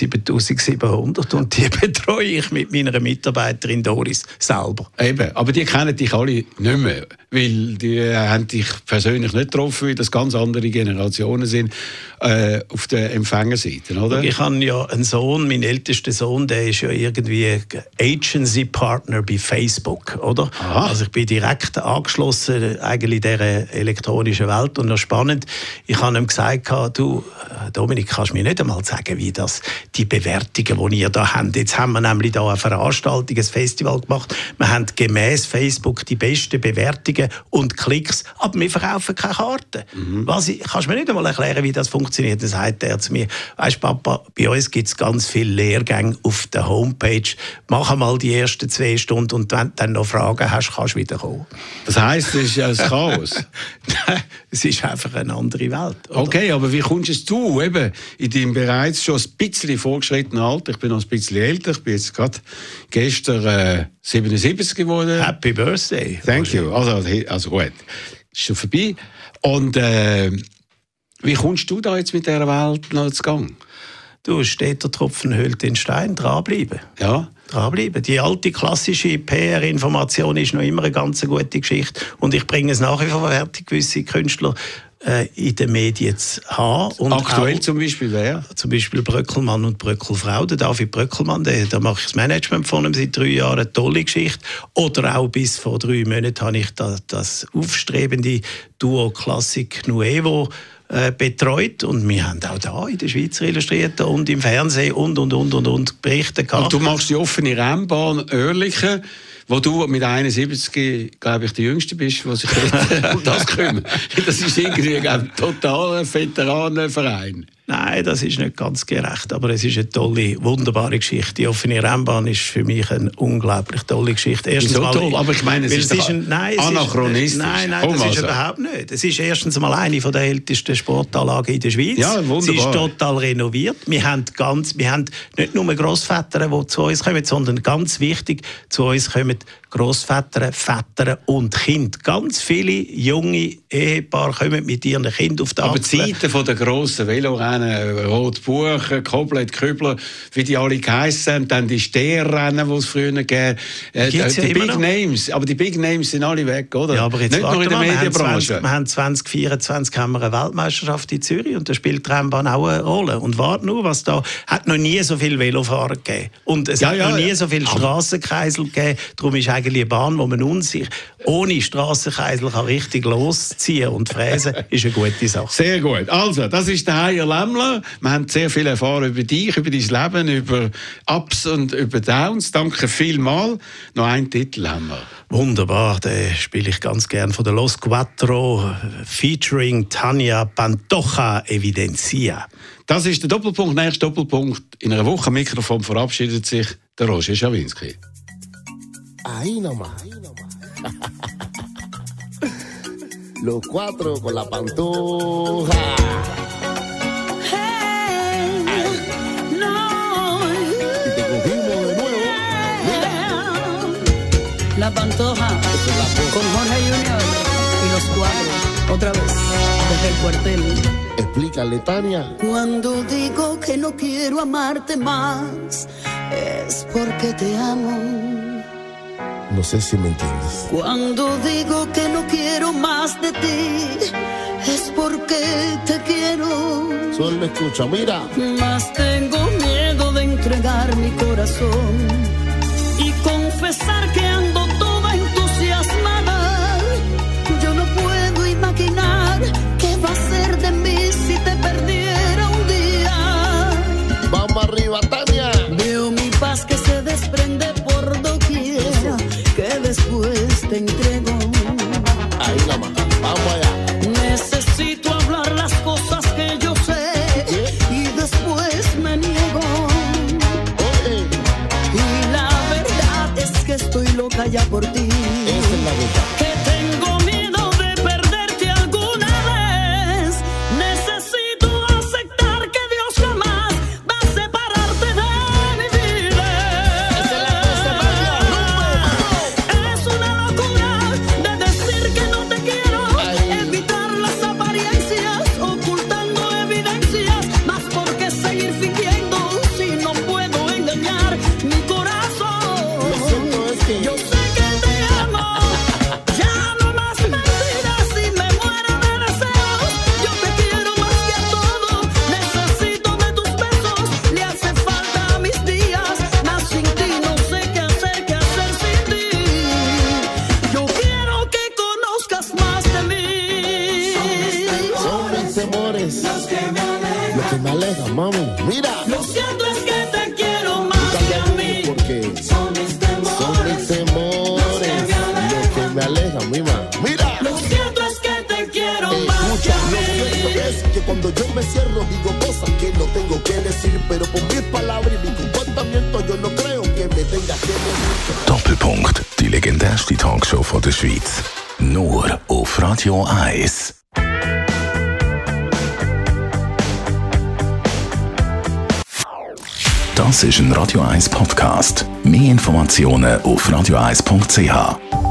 7700 und die betreue ich mit meiner Mitarbeiterin Doris selber. Eben, aber die kennen dich alle nicht mehr, weil die haben dich persönlich nicht getroffen, weil das ganz andere Generationen sind auf der Empfängerseite, oder? Ich habe ja einen Sohn, mein ältester Sohn, der ist ja irgendwie Agency-Partner bei Facebook, oder? Aha. Also ich bin direkt angeschlossen eigentlich dieser elektronischen Welt. Und noch spannend, ich habe ihm gesagt, du, Dominik, kannst du mir nicht einmal sagen, wie das die Bewertungen, die ihr da habt. Jetzt haben wir nämlich da eine Veranstaltung, ein Festival gemacht. Wir haben gemäss Facebook die besten Bewertungen und Klicks, aber wir verkaufen keine Karten. Kannst du mir nicht einmal erklären, wie das funktioniert? Dann sagt er zu mir, weisst Papa, bei uns gibt es ganz viele Lehrgänge auf der Homepage. Mach mal die ersten 2 Stunden und wenn du dann noch Fragen hast, kannst du wieder kommen. Das heisst, es ist ja ein Chaos. Es ist einfach eine andere Welt. Oder? Okay, aber wie kommst du eben in deinem bereits schon ein bisschen vorgeschrittenen Alter, ich bin noch ein bisschen älter, ich bin jetzt gerade gestern 77 geworden. Happy Birthday. Thank you. Also gut, ist schon vorbei. Und wie kommst du da jetzt mit dieser Welt noch zu Gang? Du, steht der Tropfen höhlt den Stein, dranbleiben. Ja. Dranbleiben. Die alte klassische PR-Information ist noch immer eine ganz gute Geschichte und ich bringe es nach wie vor fertig, gewisse Künstler in den Medien zu haben. Und aktuell auch, zum Beispiel wer? Zum Beispiel Bröckelmann und Bröckelfrau. Der David Bröckelmann, da mache ich das Management von ihm seit 3 Jahren, eine tolle Geschichte. Oder auch bis vor 3 Monaten habe ich das aufstrebende Duo Classic Nuevo betreut und wir haben auch da in der Schweizer Illustrierten und im Fernsehen und Berichte gehabt. Und du machst die offene Rennbahn Oerlikon, wo du mit 71, glaube ich, der Jüngste bist, der sich um das kümmert. Das ist irgendwie ein totaler Veteranenverein. Nein, das ist nicht ganz gerecht, aber es ist eine tolle, wunderbare Geschichte. Die offene Rennbahn ist für mich eine unglaublich tolle Geschichte. Erstens so mal, toll, aber ich meine, es ist anachronistisch. Nein, das ist überhaupt nicht. Es ist erstens mal eine der ältesten Sportanlagen in der Schweiz. Ja, wunderbar. Sie ist total renoviert. Wir haben nicht nur Grossväter, die zu uns kommen, sondern ganz wichtig, zu uns kommen Grossväter, Väter und Kinder. Ganz viele junge Ehepaare kommen mit ihren Kindern auf die Aber Achseln. die Zeiten der grossen Velorennen, Rotbuchen, Koblet, Kübler, wie die alle geheissen haben, dann die Sternrennen, die es früher gegeben hat. Die Big Names, aber die Big Names sind alle weg, oder? Ja, aber jetzt nicht nur in der Medienbranche. Wir haben 2024 haben wir eine Weltmeisterschaft in Zürich und da spielt die Rennbahn auch eine Rolle. Und warte nur, was da hat noch nie so viele Velofahrer gegeben. Und es hat noch nie so viele Strassenkreisel gegeben. Darum ist eigentlich eine Bahn, wo man ohne Strassenkreisel kann richtig losziehen und fräsen, ist eine gute Sache. Sehr gut. Also, das ist der Heier Lämmler. Wir haben sehr viel erfahren über dich, über dein Leben, über Ups und über Downs. Danke vielmals. Noch einen Titel haben wir. Wunderbar, den spiele ich ganz gern von der Los Quattro, featuring Tania Pantoja Evidencia. Das ist der Doppelpunkt. Nächster Doppelpunkt. In einer Woche am Mikrofon verabschiedet sich der Roger Schawinski. Ahí nomás. Los cuatro con la Pantoja. Hey, no. Y te cogimos de nuevo. La Pantoja con Jorge Junior y los Cuatro, otra vez, desde el cuartel. Explícale, Tania. Cuando digo que no quiero amarte más, es porque te amo. No sé si me entiendes. Cuando digo que no quiero más de ti, es porque te quiero. Solo escucha, mira. Mas tengo miedo de entregar mi corazón y confesar que ando toda entusiasmada. Yo no puedo imaginar qué va a ser de mí si te perdiera un día. Vamos arriba, Tania. Veo mi paz que se desprende por doquiera, que después te entrego. Ahí la más. Vamos allá. Necesito hablar las cosas que yo sé y después me niego. Oye, Y la verdad es que estoy loca ya por ti. esa es la verdad. Que tengo miedo de perderte alguna vez. Necesito aceptar que Dios jamás va a separarte de mi vida. Es una locura de decir que no te quiero. Evitar las apariencias, ocultando evidencias. Más porque seguir fingiendo si no puedo engañar mi corazón. Lo cierto es que Yo sé que te amo. Ya no más mentiras y me muero de deseos. Yo te quiero más que a todo. Necesito de tus besos. Le hace falta a mis días. Más sin ti no sé qué hacer sin ti. Yo quiero que conozcas más de mí. son mis temores lo que me aleja, mami. Mira. Lo cierto es que te quiero más que a mí. Porque Son mis son mis temores lo que me alejan, mi mamá. Mira. Lo cierto es que te quiero más que Escucha, a lo cierto mí. es que cuando yo me cierro digo cosas que no tengo que decir, pero por mis palabras y mi comportamiento yo no creo que me tengas que decir. Doppelpunkt, die legendärste Talkshow von der Schweiz. Nur auf Radio 1. Das ist ein Radio 1 Podcast. Mehr Informationen auf radio1.ch.